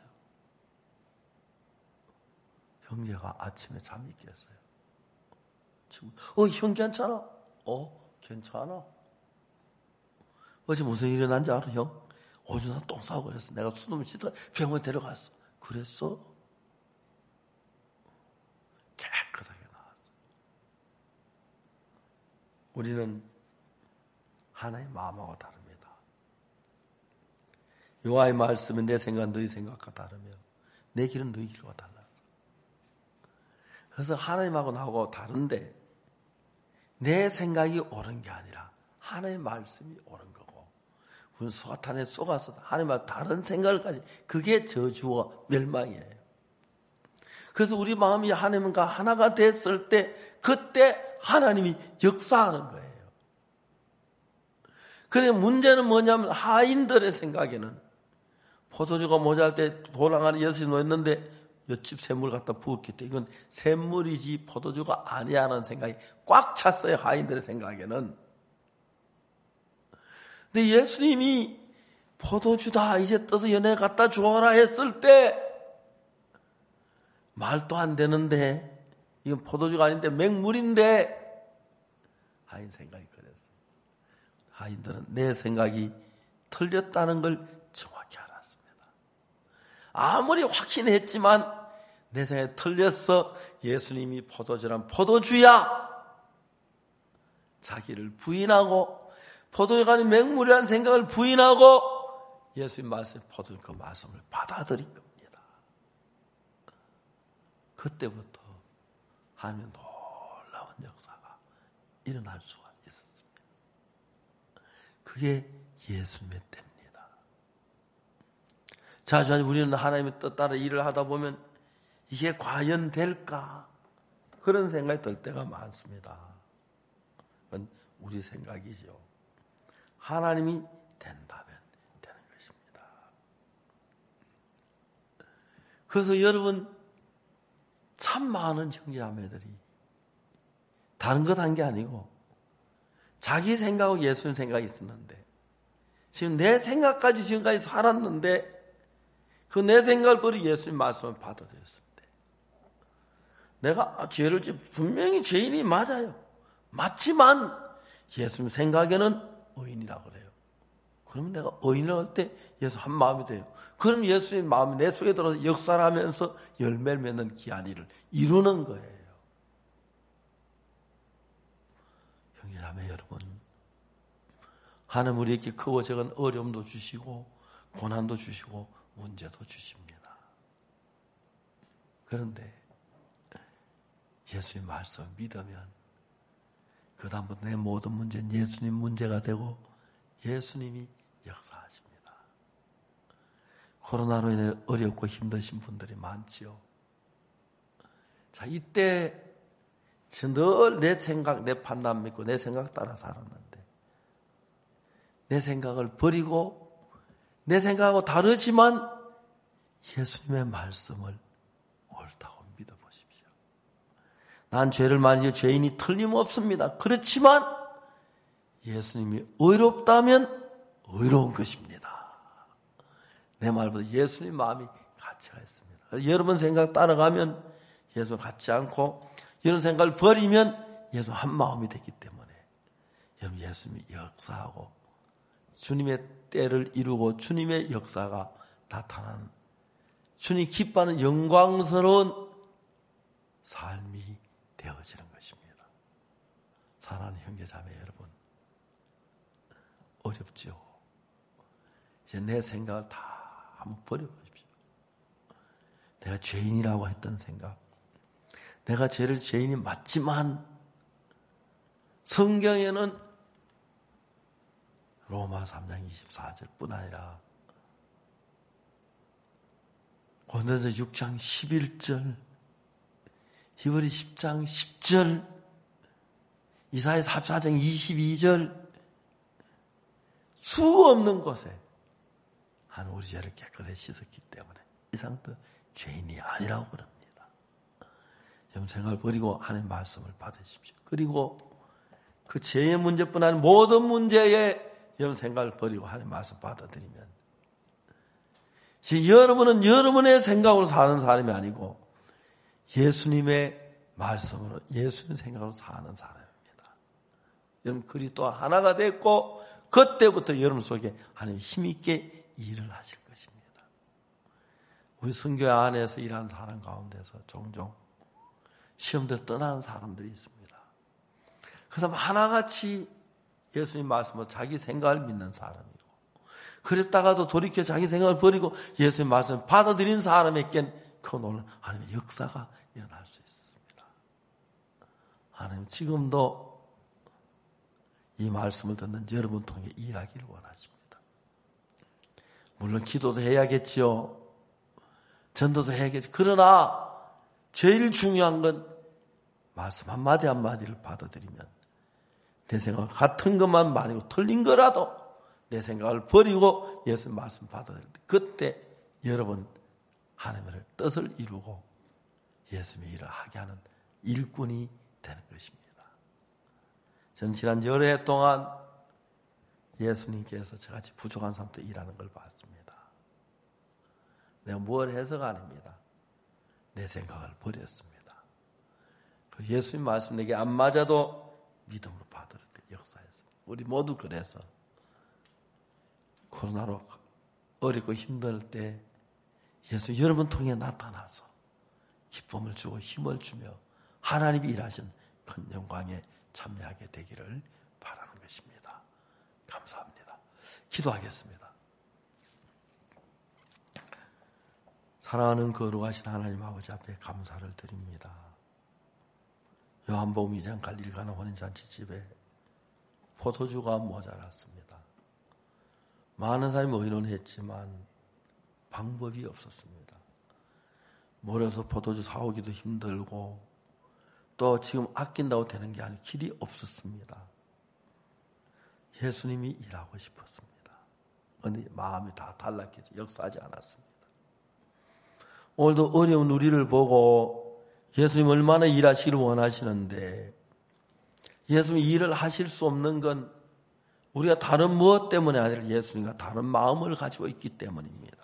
형제가 아침에 잠이 깼어요. 지금, 형 괜찮아? 괜찮아. 어제 무슨 일이 난지 알아, 형? 오줌 똥 싸고 그랬어. 내가 수돗물 씻다가 병원에 데려갔어. 그랬어? 깨끗하게 나왔어. 우리는 하나의 마음하고 다릅니다. 여호와의 말씀은 내 생각은 너희 생각과 다르며 내 길은 너희 길과 달라서. 그래서 하나님하고 나하고 다른데 내 생각이 옳은 게 아니라 하나님의 말씀이 옳은 거고, 우리는 소화탄에 쏘가서 하나님과 다른 생각을 가지, 그게 저주와 멸망이에요. 그래서 우리 마음이 하나님과 하나가 됐을 때 그때 하나님이 역사하는 거예요. 그래, 문제는 뭐냐면 하인들의 생각에는 포도주가 모자랄 때 도랑하는 여섯이 놓였는데 엿집 샘물 갖다 부었기 때문에 이건 샘물이지 포도주가 아니야라는 생각이 꽉 찼어요. 하인들의 생각에는. 근데 예수님이 포도주다 이제 떠서 연애 갖다 주어라 했을 때 말도 안 되는데 이건 포도주가 아닌데 맹물인데, 하인 생각이 그랬어요. 하인들은 내 생각이 틀렸다는 걸 정확히 알았습니다. 아무리 확신했지만 내 생각이 틀렸어. 예수님이 포도주란 포도주야, 자기를 부인하고 포도주가 아닌 맹물이라는 생각을 부인하고 예수님 말씀, 포도주 그 말씀을 받아들인 겁니다. 그때부터 하나님의 놀라운 역사가 일어날 수가 있었습니다. 그게 예수님의 때입니다. 자, 우리는 하나님의 뜻 따라 일을 하다 보면 이게 과연 될까? 그런 생각이 들 때가 많습니다. 그건 우리 생각이죠. 하나님이 된다면 되는 것입니다. 그래서 여러분, 참 많은 형제자매들이 다른 것 한 게 아니고 자기 생각하고 예수님 생각이 있었는데, 지금 내 생각까지 지금까지 살았는데 그 내 생각을 버리고 예수님 말씀을 받아들였을 때, 내가 죄를 분명히 죄인이 맞아요. 맞지만 예수님 생각에는 의인이라고 그래요. 그러면 내가 의인이라고 할 때 예수 한 마음이 돼요. 그럼 예수님 마음이 내 속에 들어서 역사를 하면서 열매를 맺는 귀한 일을 이루는 거예요. 형제자매 여러분, 하나님 우리에게 크고 작은 어려움도 주시고 고난도 주시고 문제도 주십니다. 그런데 예수님 말씀을 믿으면 그 다음부터 내 모든 문제는 예수님 문제가 되고 예수님이 역사하십니다. 코로나로 인해 어렵고 힘드신 분들이 많지요. 자, 이때 늘 내 생각, 내 판단 믿고 내 생각 따라 살았는데 내 생각을 버리고 내 생각하고 다르지만 예수님의 말씀을 옳다고 믿어보십시오. 난 죄를 많이 지어 죄인이 틀림없습니다. 그렇지만 예수님이 의롭다면 의로운 것입니다. 내 말보다 예수님 마음이 가치가 있습니다. 여러분 생각 따라가면 예수 같지 않고 이런 생각을 버리면 예수 한 마음이 되기 때문에 여러분 예수님이 역사하고 주님의 때를 이루고 주님의 역사가 나타난 주님이 기뻐하는 영광스러운 삶이 되어지는 것입니다. 사랑하는 형제자매 여러분, 어렵죠. 이제 내 생각을 다 한번 버려보십시오. 내가 죄인이라고 했던 생각, 내가 죄인이 맞지만 성경에는 로마 3장 24절뿐 아니라 고린도서 6장 11절, 히브리 10장 10절, 이사야 44장 22절 수 없는 곳에 한 우리 죄를 깨끗이 씻었기 때문에 이상 더 죄인이 아니라고 그럽니다. 여러분 생각을 버리고 하나님의 말씀을 받으십시오. 그리고 그 죄의 문제뿐 아니라 모든 문제에 여러분 생각을 버리고 하나님의 말씀 받아들이면 여러분은 여러분의 생각으로 사는 사람이 아니고 예수님의 말씀으로 예수님 생각으로 사는 사람입니다. 여러분 그리스도 하나가 됐고 그때부터 여러분 속에 하나님 힘있게 일을 하실 것입니다. 우리 선교회 안에서 일하는 사람 가운데서 종종 시험대로 떠나는 사람들이 있습니다. 그래서 하나같이 예수님 말씀으로 자기 생각을 믿는 사람이고 그랬다가도 돌이켜 자기 생각을 버리고 예수님 말씀을 받아들인 사람에겐 그 놀라운 하나님의 역사가 일어날 수 있습니다. 하나님 지금도 이 말씀을 듣는 여러분 통해 일하기를 원하십니다. 물론 기도도 해야겠지요. 전도도 해야겠지. 그러나 제일 중요한 건 말씀 한마디 한마디를 받아들이면 내 생각 같은 것만 말이고 틀린 거라도 내 생각을 버리고 예수님 말씀 받아들일 때 그때 여러분 하나님의 뜻을 이루고 예수님의 일을 하게 하는 일꾼이 되는 것입니다. 전 지난 여러 해 동안 예수님께서 저같이 부족한 사람도 일하는 걸 봤습니다. 내가 뭘 해서가 아닙니다. 내 생각을 버렸습니다. 그 예수님 말씀 내게 안 맞아도 믿음으로 받을 때 역사했습니다. 우리 모두 그래서 코로나로 어렵고 힘들 때 예수 여러분 통해 나타나서 기쁨을 주고 힘을 주며 하나님이 일하신 큰 영광에 참여하게 되기를 바라는 것입니다. 감사합니다. 기도하겠습니다. 사랑하는 거룩하신 하나님 아버지 앞에 감사를 드립니다. 요한복음 2장 갈릴리 가나 혼인잔치 집에 포도주가 모자랐습니다. 많은 사람이 의논했지만 방법이 없었습니다. 몰아서 포도주 사오기도 힘들고 또 지금 아낀다고 되는 게 아니고 길이 없었습니다. 예수님이 일하고 싶었습니다. 그런데 마음이 다 달랐겠죠. 역사하지 않았습니다. 오늘도 어려운 우리를 보고 예수님 얼마나 일하시기를 원하시는데 예수님 일을 하실 수 없는 건 우리가 다른 무엇 때문에 아니라 예수님과 다른 마음을 가지고 있기 때문입니다.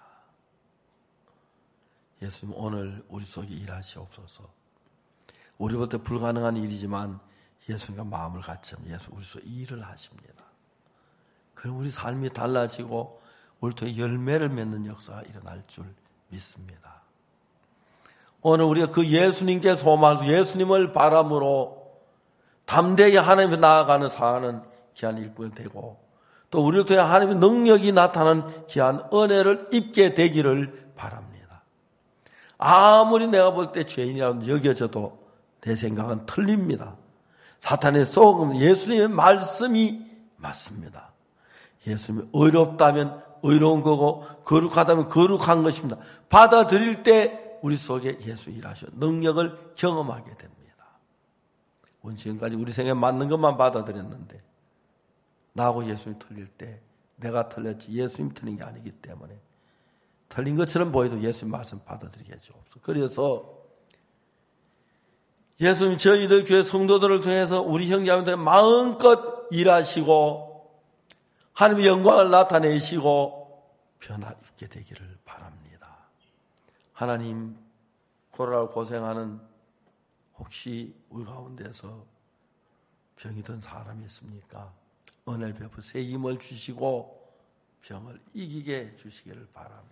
예수님 오늘 우리 속에 일하시옵소서. 우리부터 불가능한 일이지만 예수님과 마음을 같이 하면 예수 우리 속에 일을 하십니다. 그럼 우리 삶이 달라지고 우리 통해 열매를 맺는 역사가 일어날 줄 믿습니다. 오늘 우리가 그 예수님께 소망하고 예수님을 바람으로 담대히 하나님께 나아가는 사는 귀한 일꾼이 되고 또 우리를 통해 하나님의 능력이 나타나는 귀한 은혜를 입게 되기를 바랍니다. 아무리 내가 볼 때 죄인이라고 여겨져도 내 생각은 틀립니다. 사탄의 속은 예수님의 말씀이 맞습니다. 예수님이 의롭다면 의로운 거고 거룩하다면 거룩한 것입니다. 받아들일 때 우리 속에 예수 일하셔 능력을 경험하게 됩니다. 지금까지 우리 생각에 맞는 것만 받아들였는데 나하고 예수님이 틀릴 때 내가 틀렸지 예수님이 틀린 게 아니기 때문에 틀린 것처럼 보여도 예수님 말씀 받아들이게 해주옵소서. 그래서 예수님 저희들 교회 성도들을 통해서 우리 형제자매들 마음껏 일하시고 하나님의 영광을 나타내시고 변화 있게 되기를 바랍니다. 하나님, 코로나로 고생하는 혹시 우리 가운데서 병이 든 사람이 있습니까? 은혜를 베푸 새 힘을 주시고 병을 이기게 해주시기를 바라며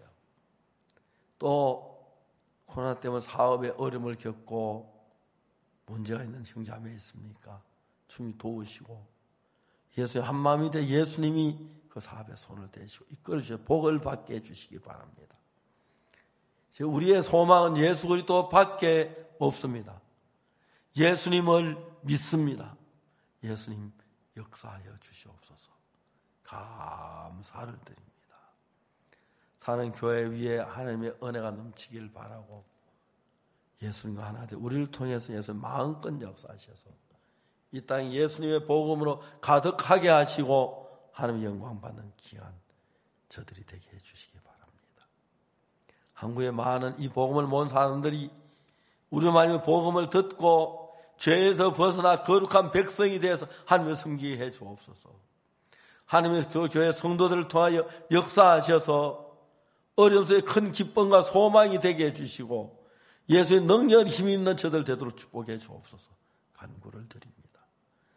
또 코로나 때문에 사업에 어려움을 겪고 문제가 있는 형제자매 있습니까? 주님이 도우시고 예수님 한마음이 돼 예수님이 그 사업에 손을 대시고 이끌어주셔 복을 받게 해주시기 바랍니다. 우리의 소망은 예수 그리스도 밖에 없습니다. 예수님을 믿습니다. 예수님 역사하여 주시옵소서. 감사를 드립니다. 사는 교회 위에 하나님의 은혜가 넘치길 바라고 예수님과 하나 되어 우리를 통해서 예수님 마음껏 역사하셔서 이 땅에 예수님의 복음으로 가득하게 하시고 하나님의 영광 받는 귀한 저들이 되게 해주시기 바랍니다. 한국의 많은 이 복음을 모은 사람들이 우리 하나님의 복음을 듣고 죄에서 벗어나 거룩한 백성이 되어서 하나님을 섬기게 해 주옵소서. 하나님의 교회 성도들을 통하여 역사하셔서 어려움 속에 큰 기쁨과 소망이 되게 해주시고 예수의 능력 힘이 있는 저들 되도록 축복해 주옵소서. 간구를 드립니다.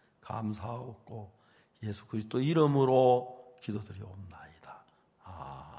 감사하옵고 예수 그리스도 이름으로 기도드리옵나이다. 아멘.